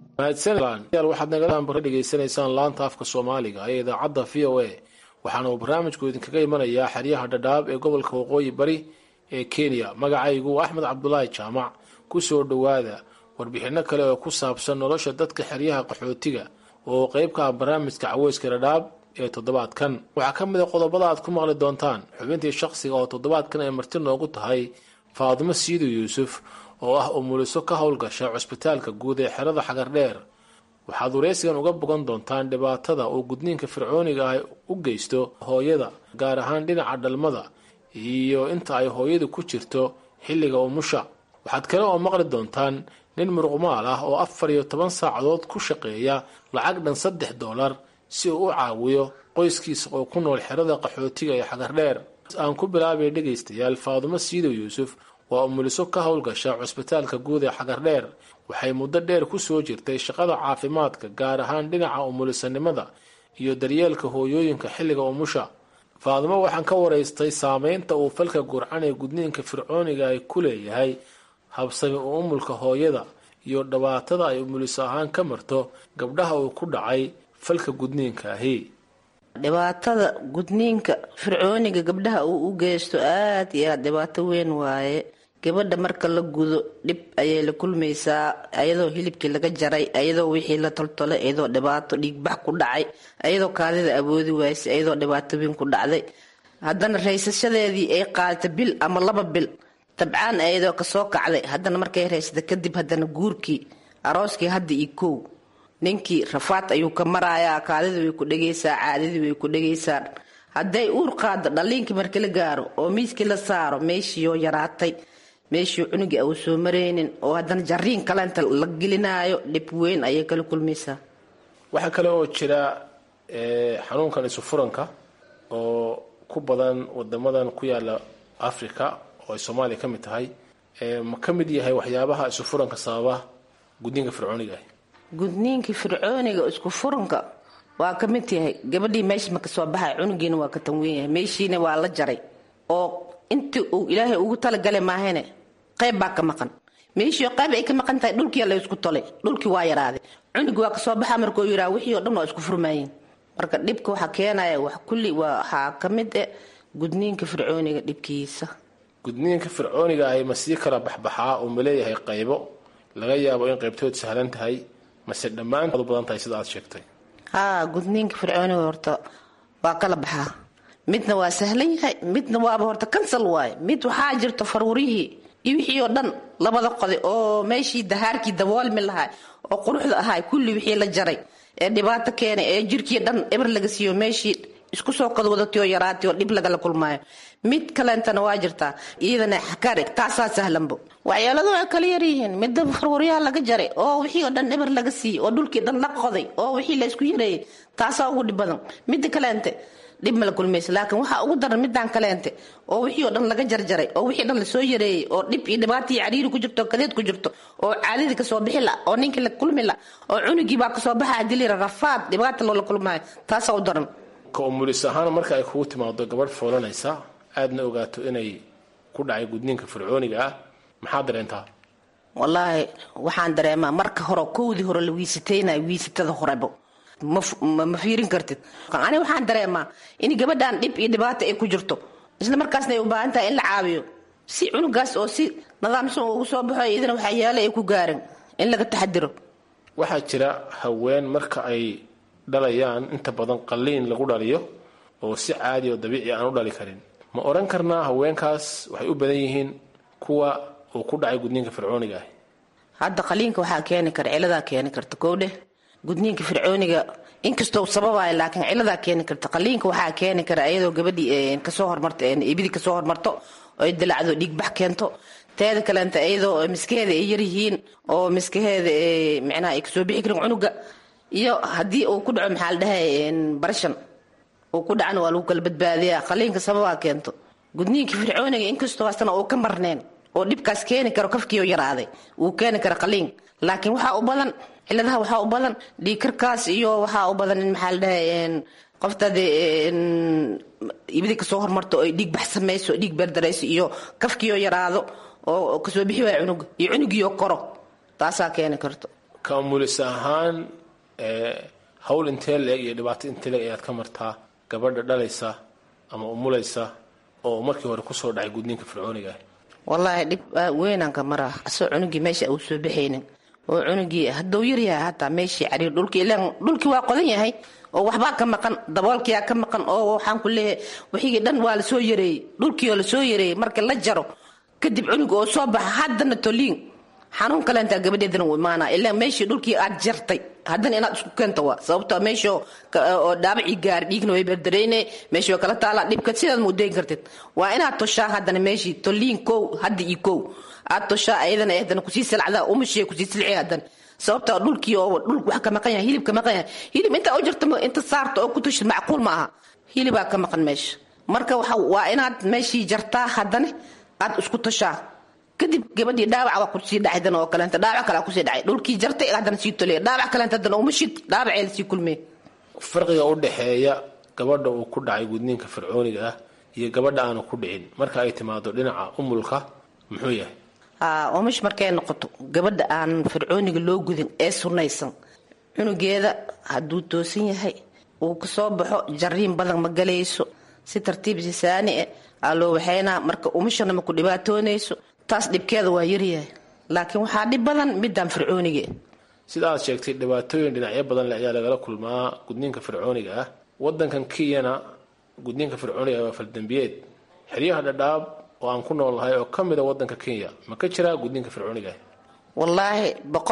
[SPEAKER 15] waxaad nagala dhegeysanaysaan laanta afka soomaaliga ee idaacadda v o a, waxaana uu barnaamijku idinkaga imanayaa xeryaha dhadhaab ee gobolka waqooyi bari ee Kenya. magacaygu Axmed Cabdulaahi Jaamac. ku soo dhawaada warbixino kale oo ku saabsan nolosha dadka xeryaha qaxootiga oo qayb ka ah barnaamijka caweyska dhadhaab ee toddobaadkan. waxaa ka mid ah qodobada aad ku maqli doontaan xubintii shakhsiga oo toddobaadkan ay marti noogu tahay Faadimo Siido Yuusuf oo ah umuliso ka howlgasha cusbitaalka guud ee xerada Xagardheer. waxaad wareysigan uga bogan doontaan dhibaatada oo gudniinka fircooniga ah u geysto hooyada, gaar ahaan dhinaca dhalmada iyo inta ay hooyadu ku jirto xilliga umusha. waxaad kale oo maqli doontaan nin muruqmaal ah oo 14 saacadood ku shaqeeya lacag dhan $3 si uu u caawiyo qoyskiisa oo ku nool xerada qaxootiga ee Xagardheer. aan ku bilaabay dhegeystayaal, Faadimo Siido Yuusuf waa umuliso ka howlgasha cusbitaalka guud ee Xagardheer. waxay muddo dheer ku soo jirtay shaqada caafimaadka, gaar ahaan dhinaca umulisanimada iyo daryeelka hooyooyinka xilliga umusha. Faadimo waxaan ka waraystay saameynta uu falka gurcan ee gudniinka fircooniga ay ku leeyahay habsami u umulka hooyada iyo dhibaatada ay umuliso ahaan ka marto gabdhaha uu ku dhacay falka gudniinka ahi.
[SPEAKER 16] dhibaatada gudniinka fircooniga gabdhaha uu u geysto aad iyo aad dhibaato weyn waaye. gabadha marka la gudo dhib ayay la kulmaysaa, ayadoo hilibkii laga jaray, ayadoo wixii la toltolay, ayadoo dhibaato dhiigbax ku dhacay, ayadoo kaadida awoodi waysay, ayadoo dhibaato weyn ku dhacday. haddana raysashadeedii ay qaadatay bil ama 2 bil, tabcaan ayadoo kasoo kacday. haddana markay raysata kadib haddana guurkii arooskii hadda iyo kow ninkii rafaad ayuu ka marayaa, kaadidii way ku dhegaysaa, caadidii way ku dhegaysaa. hadday uur qaado dhaliinkii marka la gaaro oo miiskii la saaro, meeshiioo yaraatay, meeshii cunugii au soo maraynin, oo haddana jariin kalenta la gelinaayo, dhib weyn ayay kala kulmaysaa.
[SPEAKER 15] waxaa kale oo jira xanuunkan isufuranka oo ku badan wadamadan ku yaala Afrika oo ay Soomaaliya ka mid tahay. ma ka mid yahay waxyaabaha isufuranka sababa gudniinka fircooniga ah?
[SPEAKER 16] gudniinka fircooniga isku furanka waa ka mid yahay. gabadhii meesha ma ka soo baxay, cunugiina waa ka tanweyn yahay, meeshiina waa la jaray oo intii uu ilaahay ugu talagalay maahane qayb baa ka maqan. meeshii qayb ay ka maqan tahay dhulkii la isku tolay, dhulkii waa yaraaday, cunugii waa ka soo baxaa markuu yiraa wixii oo dhan waa isku furmaayeen. marka dhibka waxa keenaya wax kulli waxaa ka mid ah gudniinka fircooniga dhibkiisa.
[SPEAKER 15] gudniinka fircooniga ah ma sii kala baxbaxaa oo ma leeyahay qaybo laga yaabo in qaybtood sahlan tahay mase dhammaantood badan tahay sida aad sheegtay?
[SPEAKER 16] gudniinka fircooniga horta waa kala baxaa. midna waa sahlan yahay, midna waaba horta kansal waaye. mid waxaa jirto faruurihii iyo wixii oo dhan labada qoday oo meeshii dahaarkii daboolmi lahaa oo quruxda ahaa kulli wixii la jaray ee dhibaato keenay ee jirkii dhan eber laga siiyo, meeshii isku soo qadwadatay oo yaraatay oo dhib lagala kulmaayo. mid kaleentana waa jirtaa iyadana xakarig, taasaa sahlanbo. waxyaaladu way kala yaryihiin. midda faruuryaha laga jaray oo wixii oo dhan eber laga siiyey oo dhulkii dhan la qoday oo wixii la isku yareeyay, taasaa ugu dhib badan. midda kaleente dhib ma la kulmaysa, laakiin waxaa ugu daran midaan kaleente oo wixii oo dhan laga jarjaray oo wixii dhan lasoo yareeyey oo dhib iyo dhibaato iyo cariiri ku jirto, kadeed ku jirto, oo caadidii kasoo bixi la, oo ninkii la kulmi la, oo cunugii baa kasoo baxaa dilira rafaad dhibaata loola kulmaayo, taasaa u daran.
[SPEAKER 15] ka umulis ahaan marka ay kugu timaado gabadh foolanaysa aadna ogaato inay ku dhacay gudniinka fircooniga ah, maxaa dareentaa?
[SPEAKER 16] wallaahi waxaan dareemaa marka hore kowdii hore la wiisataynayo, wiisatada horebo ma fiirin kartid. ani waxaan dareemaa in gabadhan dhib iyo dhibaato ay ku jirto, isla markaasna ay u baahan tahay in la caawiyo si cunugaas oo si nidaamsan ugu soo baxo, idina waxaa yaala ay ku gaarin in laga taxadiro.
[SPEAKER 15] waxaa jira haween marka ay dhalayaan inta badan qalliin lagu dhaliyo oo si caadi oo dabiici aan u dhali karin. ma oran karnaa haweenkaas waxay u badan yihiin kuwa uu ku dhacay gudniinka fircooniga ah?
[SPEAKER 16] hadda qaliinka waxaa keeni kara ciladaa keeni karta kowdhe gudniinka fircooniga inkastoo sababaay laakiin ciladaa keeni karta. qaliinka waxaa keeni kara iyadoo gabadhii kasoo hormarto ibidii kasoo hormarto oy dilacdo dhiigbax keento. teeda kaleenta iyadoo miskaheeda ay yaryihiin oo miskaheeda micnaha ay kasoo bixi karin cunuga, iyo haddii uu ku dhaco maxaa la dhahay barashan uu ku dhacana waa lagu kala badbaadiyaa. qaliinka sababaa keento. gudniinka fircooniga inkastoo asna uu ka marneen oo dhibkaas keeni karo kafkiioo yaraaday uu keeni kara qaliin, laakiin waxaa u badan ciladaha, waxaa u badan dhiigkarkaas iyo waxaa u badan in maxaa la dhahay qoftaade ibidi kasoo hormarto oy dhiig bax samayso, dhiig beerdarayso iyo kafkiioo yaraado oo kasoo bixi waaya cunuga iyo cunugiioo koro, taasaa keeni karto.
[SPEAKER 15] ka umulis ahaan hawl intee leeg iyo dhibaato intee leeg ayaad ka martaa gabadha dhalaysa ama umulaysa oo markii hore kusoo dhacay gudniinka fircooniga ah?
[SPEAKER 16] wallaahi dhib weynaan ka maraa asoo cunugii meesha uu soo baxaynin oo cunugii hadduu yaryahay hataa meeshii cariir dhulkii waa qodan yahay oo waxbaa ka maqan, daboolkiyaa ka maqan oo waxaan ku leeyahay wixii dhan waa lasoo yareeyey, dhulkiioo lasoo yareeyey marka la jaro kadib cunug oo soo baxa haddana toliin xanuun kaleentaa gabadheedana u imaanaa ilaa meeshii dhulkii aad jartay haddana inaad isku keento waa sababto meesha oo dhaabacii gaari dhiigna way berdareyne meeshii oo kala taala dhibka sidaad muudayn kartid waa inaad toshaa haddana meeshii toliin kow hadda iyo kow aad toshaa ayadana haddana kusii silacdaa umashee kusii silci haddana sababto dhulkii oo dhul wax ka maqan yahay, hilib ka maqan yahay. hilib intaa u jarto inta saarto oo ku toshid macquul ma aha, hilibaa ka maqan meesha. marka waa inaad meeshii jartaa haddana aad isku toshaa kadib gabadhii dhaawac waa kusii dhacay dan oo kaleenta dhaawac kale kusii dhacay dhulkii jartay haddana sii tolay dhaawac kaleenta haddana uma shid dhaawacee lasii kulmee.
[SPEAKER 15] farqiga u dhexeeya gabadha uu ku dhacay gudniinka fircooniga ah iyo gabadha aanu ku dhicin marka ay timaado dhinaca umulka muxuu yahay?
[SPEAKER 16] umash markay noqoto gabadha aan fircooniga loo gudin ee sunnaysan cunugeeda hadduu toosan yahay uu kasoo baxo jariin badan ma galayso, si tartiib sisaani aa loo waxaynaa marka umashana ma ku dhibaatoonayso, taas dhibkeeda waa yaryahay. laakiin waxaa dhib badan midaan fircooniga.
[SPEAKER 15] sida aad sheegtay dhibaatooyin dhinacyo badan leh ayaa lagala kulmaa gudniinka fircooniga ah. wadankan kenyana gudniinka fircooniga waa faldambiyeed. xeryaha dhadhaab oo aan ku noolahay oo ka mida wadanka kenya ma ka jiraa gudniinka fircooniga ah?
[SPEAKER 16] wallaahi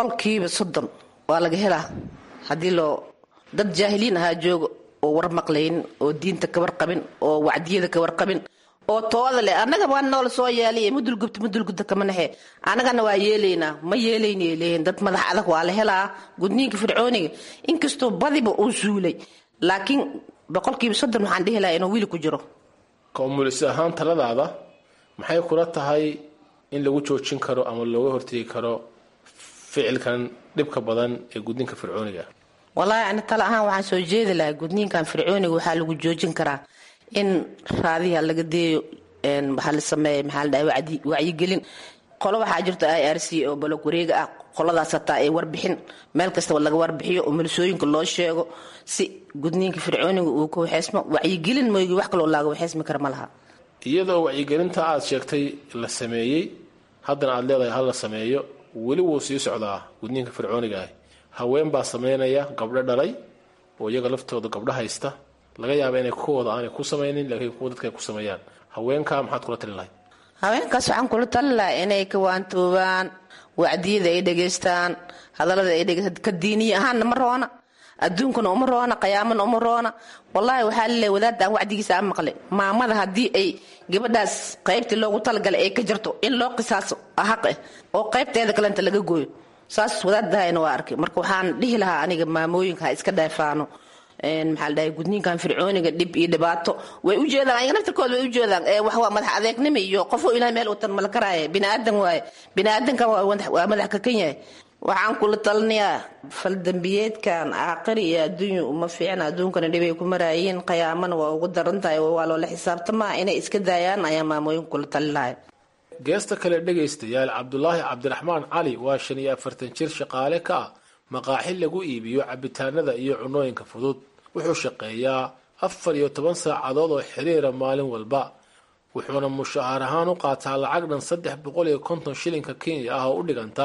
[SPEAKER 16] 100% waa laga helaa haddii loo dad jaahiliin ahaa joogo oo war maqlaynin oo diinta ka warqabin oo wacdiyada ka warqabin oo tooda leh annaga waa noola soo yeelay mudulgubta kama naxe annagana waa yeelaynaa ma yeelaynay leeyihiin dad madax adag waa la helaa gudniinka fircooniga inkastoo badiba uu suulay laakiin 100% waxaan dhihi lahaa inuu wiil ku jiro.
[SPEAKER 15] ka umulis ahaan taladaada maxay kula tahay in lagu joojin karo ama looga hortegi karo ficilkan dhibka badan ee gudniinka fircooniga?
[SPEAKER 16] wallaahi ana tala ahaan waxaan soo jeedi lahaa gudniinkan fircooniga waxaa lagu joojin karaa in raadiha laga deeyo waxaa la sameeya maxaa la dhahay wacyigelin. qolo waxaa jirta IRC oo balog wareega ah, qoladaas hataa ay warbixin meel kastaba laga warbixiyo oo milisooyinka loo sheego si gudniinka fircooniga uu ka waxeysmo. wacyigelin mooygi wax kaloo laaga waxeysmi kara ma laha.
[SPEAKER 15] iyadoo wacyigelinta aad sheegtay la sameeyey haddana aad leedahay hal la sameeyo weli wuu sii socdaa gudniinka fircooniga ah. haween baa sameynaya gabdho dhalay oo iyaga laftooda gabdho haysta laga yaaba inay kuwooda aanay ku samaynin laakiin kuwa dadka ay ku sameeyaan. haweenkaa maxaad kula tali lahayd?
[SPEAKER 16] haweenkaas waxaan kula tali lahaa inay ka waantoobaan, wacdiyada ay dhegaystaan, hadallada ay dhegaystaan. ka diiniya ahaanna ma roona, adduunkana uma roona, qiyaamana uma roona. wallaahi waxaa laleeyahay wadaadaan wacdigiisa aan maqlay maamada haddii ay gabadhaas qaybtii loogu talagalay ay ka jarto in loo qisaaso xaq ah oo qaybteeda kalenta laga gooyo. saas wadaadahayna waa arkay. marka waxaan dhihi lahaa aniga maamooyinka ha iska dhaafaano maxaa la dhahay gudniinkan fircooniga dhib iyo dhibaato way u jeedaan, ayaga naftirkooda way u jeedaan. wax waa madax adeegnimo iyo qofoo ilaahay meel utan mala karaaye biniaadan waaye, biniaadankan waa madax kakan yahay. waxaan kula talinayaa faldambiyeedkan aakhiri iyo adduunya uma fiicna, adduunkana dhibay ku maraayiin, qiyaamana waa ugu daran tahay waa loola xisaabtamaa inay iska daayaan ayaa maamooyinka kula talin lahay.
[SPEAKER 15] geesta kale dhegaystayaal cabdulaahi cabdiraxmaan cali waa 45 jir shaqaale ka ah maqaaxi lagu iibiyo cabitaanada iyo cunooyinka fudud. wuxuu shaqeeyaa 14 saacadood oo xiriira maalin walba, wuxuuna mushaahar ahaan u qaataa lacag dhan 350 shilinka Kenya ah oo u dhiganta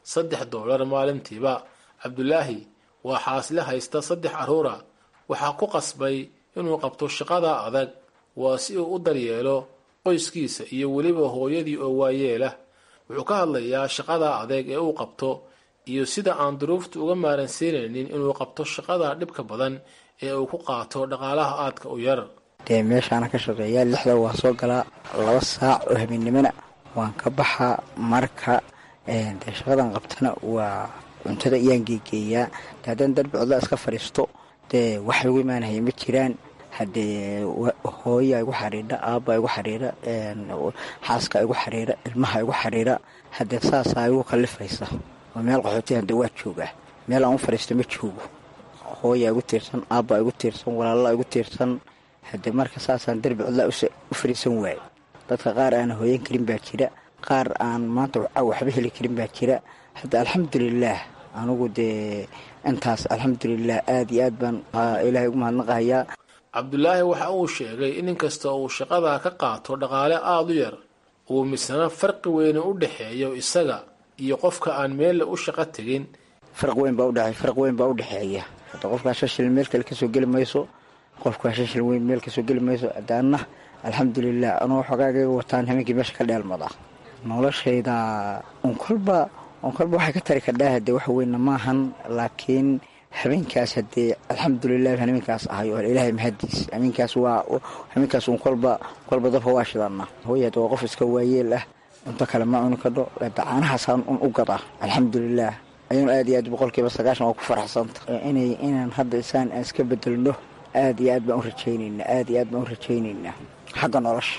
[SPEAKER 15] $3 maalintiiba. cabdulaahi waa xaasle haysta 3 caruura. waxaa ku qasbay inuu qabto shaqada adag waa si uu u daryeelo qoyskiisa iyo weliba hooyadii oo waayeela. wuxuu ka hadlayaa shaqada adeeg ee uu qabto iyo sida aan duruuftu uga maaransiinaynin inuu qabto shaqada dhibka badan ee uu ku qaato dhaqaalaha aadka u yar.
[SPEAKER 17] dee meeshaana ka shaqeeyaa 6 waa soo galaa 2 saac oo habeenimana waan ka baxaa. marka dee shaqadan qabtana waa cuntada iyaan geegeeyaa. haddaan darbi codla iska fadhiisto dee wax lagu imaanaya ma jiraan. haddee hooyaa igu xariira, aabbaa igu xariira, xaaska igu xariira, ilmaha igu xariira. haddee saasaa igu kallifaysa oo meel qaxooti hadda waa joogaa, meel aan u fadhiisto ma joogo. hooyaa igu tiirsan, aabbaa igu tiirsan, walaalaa igu tiirsan. haddee marka saasaan darbi codlaa u fadhiisan waaye. dadka qaar aan hooyan karin baa jira, qaar aan maanta waxba heli karin baa jira. hadda alxamdulilaah anugu dee intaas alxamdulilah aad iyo aad baan ilaahay ugu mahadnaqahayaa.
[SPEAKER 15] cabdulaahi waxa uu sheegay in inkasta uu shaqada ka qaato dhaqaale aada u yar, uu misna farqi weyne u dhexeeyo isaga iyo qofka aan meelle u shaqo tegin.
[SPEAKER 17] farq weyn baa u dhexeeya. hadda qofkaa 6 shilin meel kale kasoo geli mayso, qofkaa 6 shilin weyn meel kasoo geli mayso. haddaana alxamdulilah anuu xogaagayga wataan habeenkii meesha ka dheelmada. noloshayda unkolba waxay ka tari kardhaa. haddee wax weynna maahan, laakiin habeenkaas haddee alxamdulilah habeenkaas ahay oo ilaahay mahadiis. habeenkaas kolba dabka waa shidana. hooya hadda waa qof iska waayeel ah, cunto kale ma cuni kadho. caanahaasaan u gadaa alxamdulilah. ayuun aad iyo aad 90% waa ku faraxsanta inaan hadda isaan aan iska bedelno. aad iyo aad baan u rajaynaynaa xagga nolosha.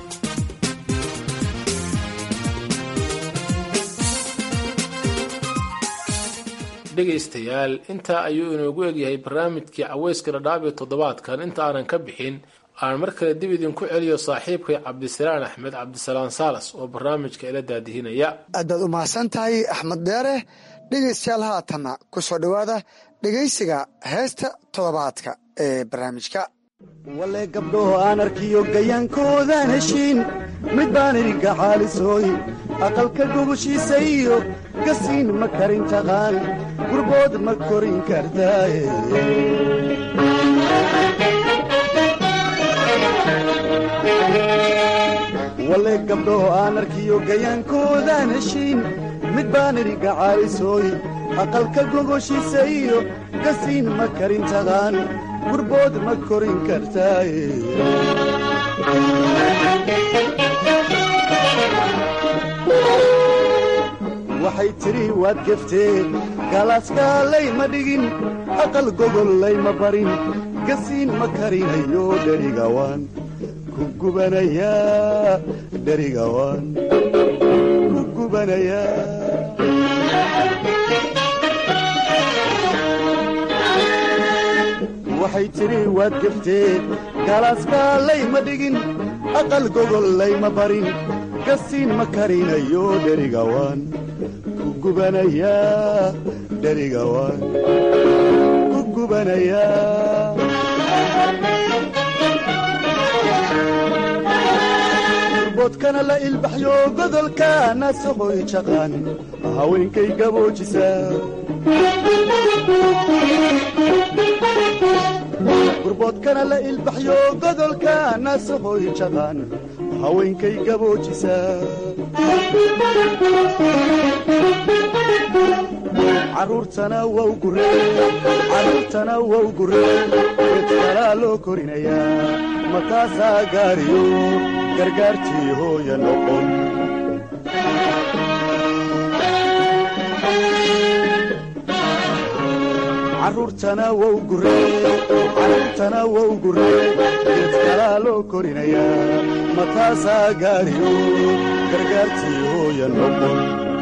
[SPEAKER 15] dhegaystayaal intaa ayuu inoogu egyahay barnaamijkii caweyska dhadhaab ee toddobaadkan. inta aanan ka bixin aan mar kale dib idinku celiyo saaxiibkay cabdisalaan axmed cabdisalaan saalas oo barnaamijka ila daadihinaya.
[SPEAKER 13] aad baad u mahadsan tahay axmed deere. dhegaystayaal haatanna ku soo dhowaada dhegaysiga heesta toddobaadka ee barnaamijka.
[SPEAKER 18] wale gabdhoho aan arkiyo gayaankoodan heshiin mid baan idinka xaalisooy aqalka gogoshiisa iyo gasiin ma karin taqaan gurbood ma korin kartaaye. wale gabdhoho aan arkiyo gayaankoodan heshiin mid baan idinka xaalisooy aqalka gogoshiisa iyo gasiin ma karin taqaan gurbood ma korin kartaaye. waxay tidhi waad geftee galaaskaalayma dhigin aqal gogolayma barin gasiin ma karinayo dherigawaan ku gubanayaa dherigawaan ku gubanayaa. waxay tidhi waad geftee galaaskaalayma dhigin aqal gogolayma barin gasiin ma karinayo dherigawaan ku gubanayaa dherigawaan ku gubanayaa. gurboodkana la ilbaxyo godolka nasahoy jaqaan haweenkay gaboojisaa. gurboodkana la ilbaxyo godolka nasahoy jaqaan haweenkay gaboojisaa. carruurtana waa u guree geed kalaa loo korinayaa mataasaa gaariyo gargaartii hooya noqon. carruurtana waa u guree geed kalaa loo korinayaa mataasaa gaariyo gargaartii hooya noqon.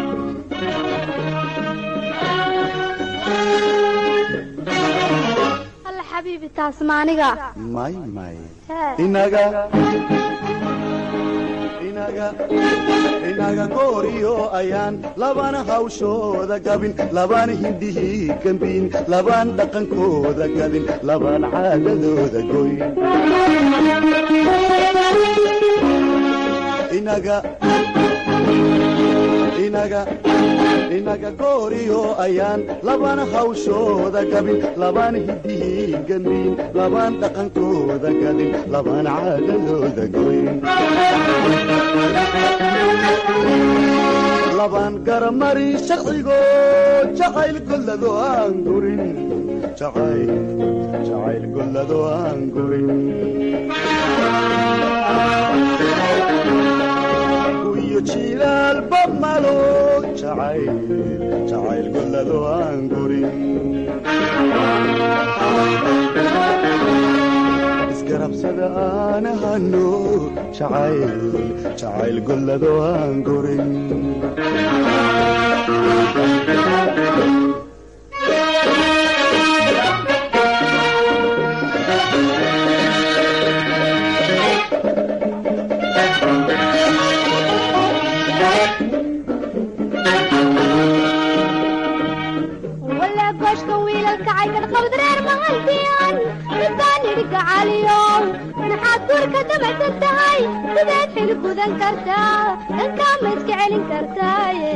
[SPEAKER 19] xabiibi taas maaniga
[SPEAKER 18] may inaga gooriyo ayaan labana hawshooda gabin labana hindihii gambiin labaan dhaqankooda gadin labaan caadadooda goyn. inaga gooriyo ayaan labana hawshooda gabin labaan hindihii gambiin labaan dhaqankooda gadin labaan caadadooda goyn. labaan garamarin sharcigo jacayl gollado aan gurin jacayl gollado aan gurin guyo jilaalba malo jacayl gollado aan gurin isgarabsada aan ahano jacayl gollado aan gurin
[SPEAKER 19] maxaad guurka damacsan tahay sideed xil gudan kartaa dhankaa ma iska celin kartaaye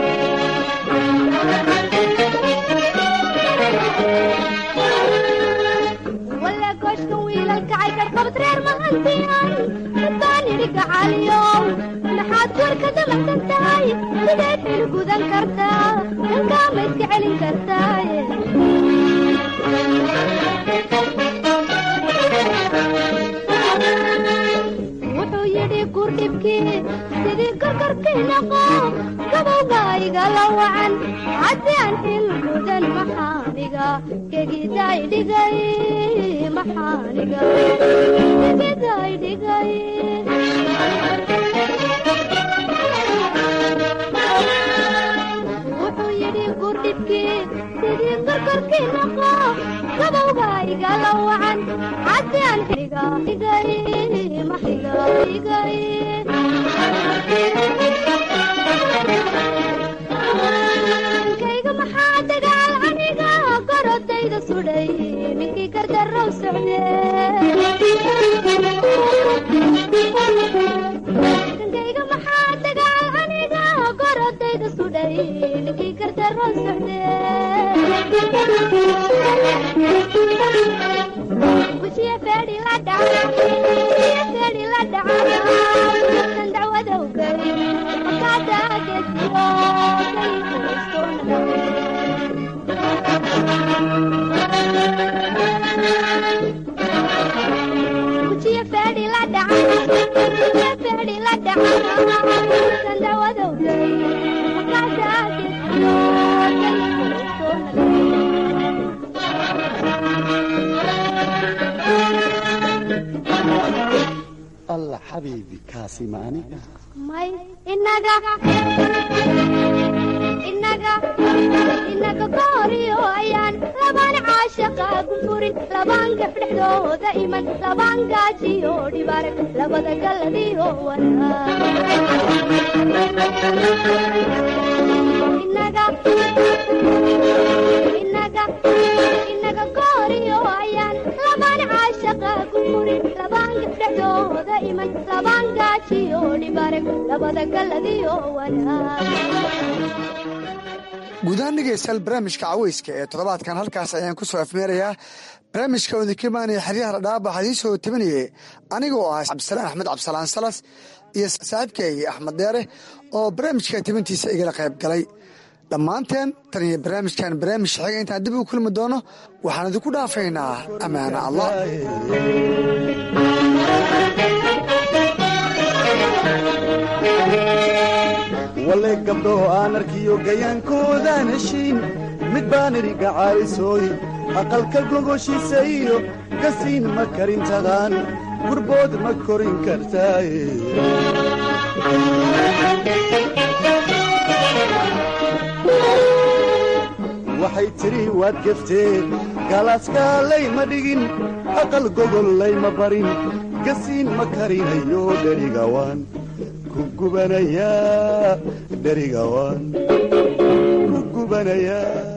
[SPEAKER 19] walla gooshkan wiilalkacay kadqabad reer mahantiyan dadbaan idhi gacaliyow maxaad guurka damacsan tahay sideed xil gudan kartaa dhankaa ma iska celin kartaaye wuxuu yidhi gurdhibkii sidii karkarkii noqo gabowga igala wacan haddii aan xil gudan maxaaniga kegidaay dhigay maxaaniga kegidaay dhigay wuxuu yidhi gurdhibkii sidii karkarkii noqo gabowga igala wacan haddii aan xiliga dhigay maxiga dhigay kayga maxaa dagaal aniga gorodayda sudhay ninkii gardarow socde kayga maxaa dagaal aniga gorodayda sudhay ninkii gardarow socde وشي فادي لا دعانا كان دعوة وقري وكادا قسيو وشي فادي لا دعانا كان دعوة وقري وكادا قسيو
[SPEAKER 18] الله حبيبي كاسي ماني
[SPEAKER 19] ماي إنك كوريو أيان لبان عاشقا كفوري لبان كفرحدو دائما لبان قاتيو ديبارك لبدا قلديو وانا إنك كوريو أيان لبان عاشقا كفوري لبان كفرحدو دائما لبان قاتيو ديبارك لبدا قلديو وانا
[SPEAKER 13] guudahaan dhegeystayaal barnaamijka caweyska ee toddobaadkan halkaas ayaan ku soo afmeerayaa barnaamijka wadinkimaanaya xeryaha dhadhaab waxaa idiin soo tabinayay aniga oo ah cabdisalaan axmed cabdisalaan salas iyo saaxiibkayga axmed deere oo barnaamijka tabintiisa igala qayb galay dhammaanteen tan iyo barnaamijkan barnaamij xiga intaan dib u kulmi doono waxaan idinku dhaafaynaa ammaana allah
[SPEAKER 18] wale gabdho aan arkiyo gayaankoodan heshiin mid baan idhi gacaalisooy aqalka gogoshiisa iyo gasiin ma karin taqaan gurbood ma korin kartaaye waxay tidhi waad gefteen galaaskaalay ma dhigin aqal gogollay ma barin gasiin ma karinayo dherigawaan ku gubanayaa dheriga waan ku gubanayaa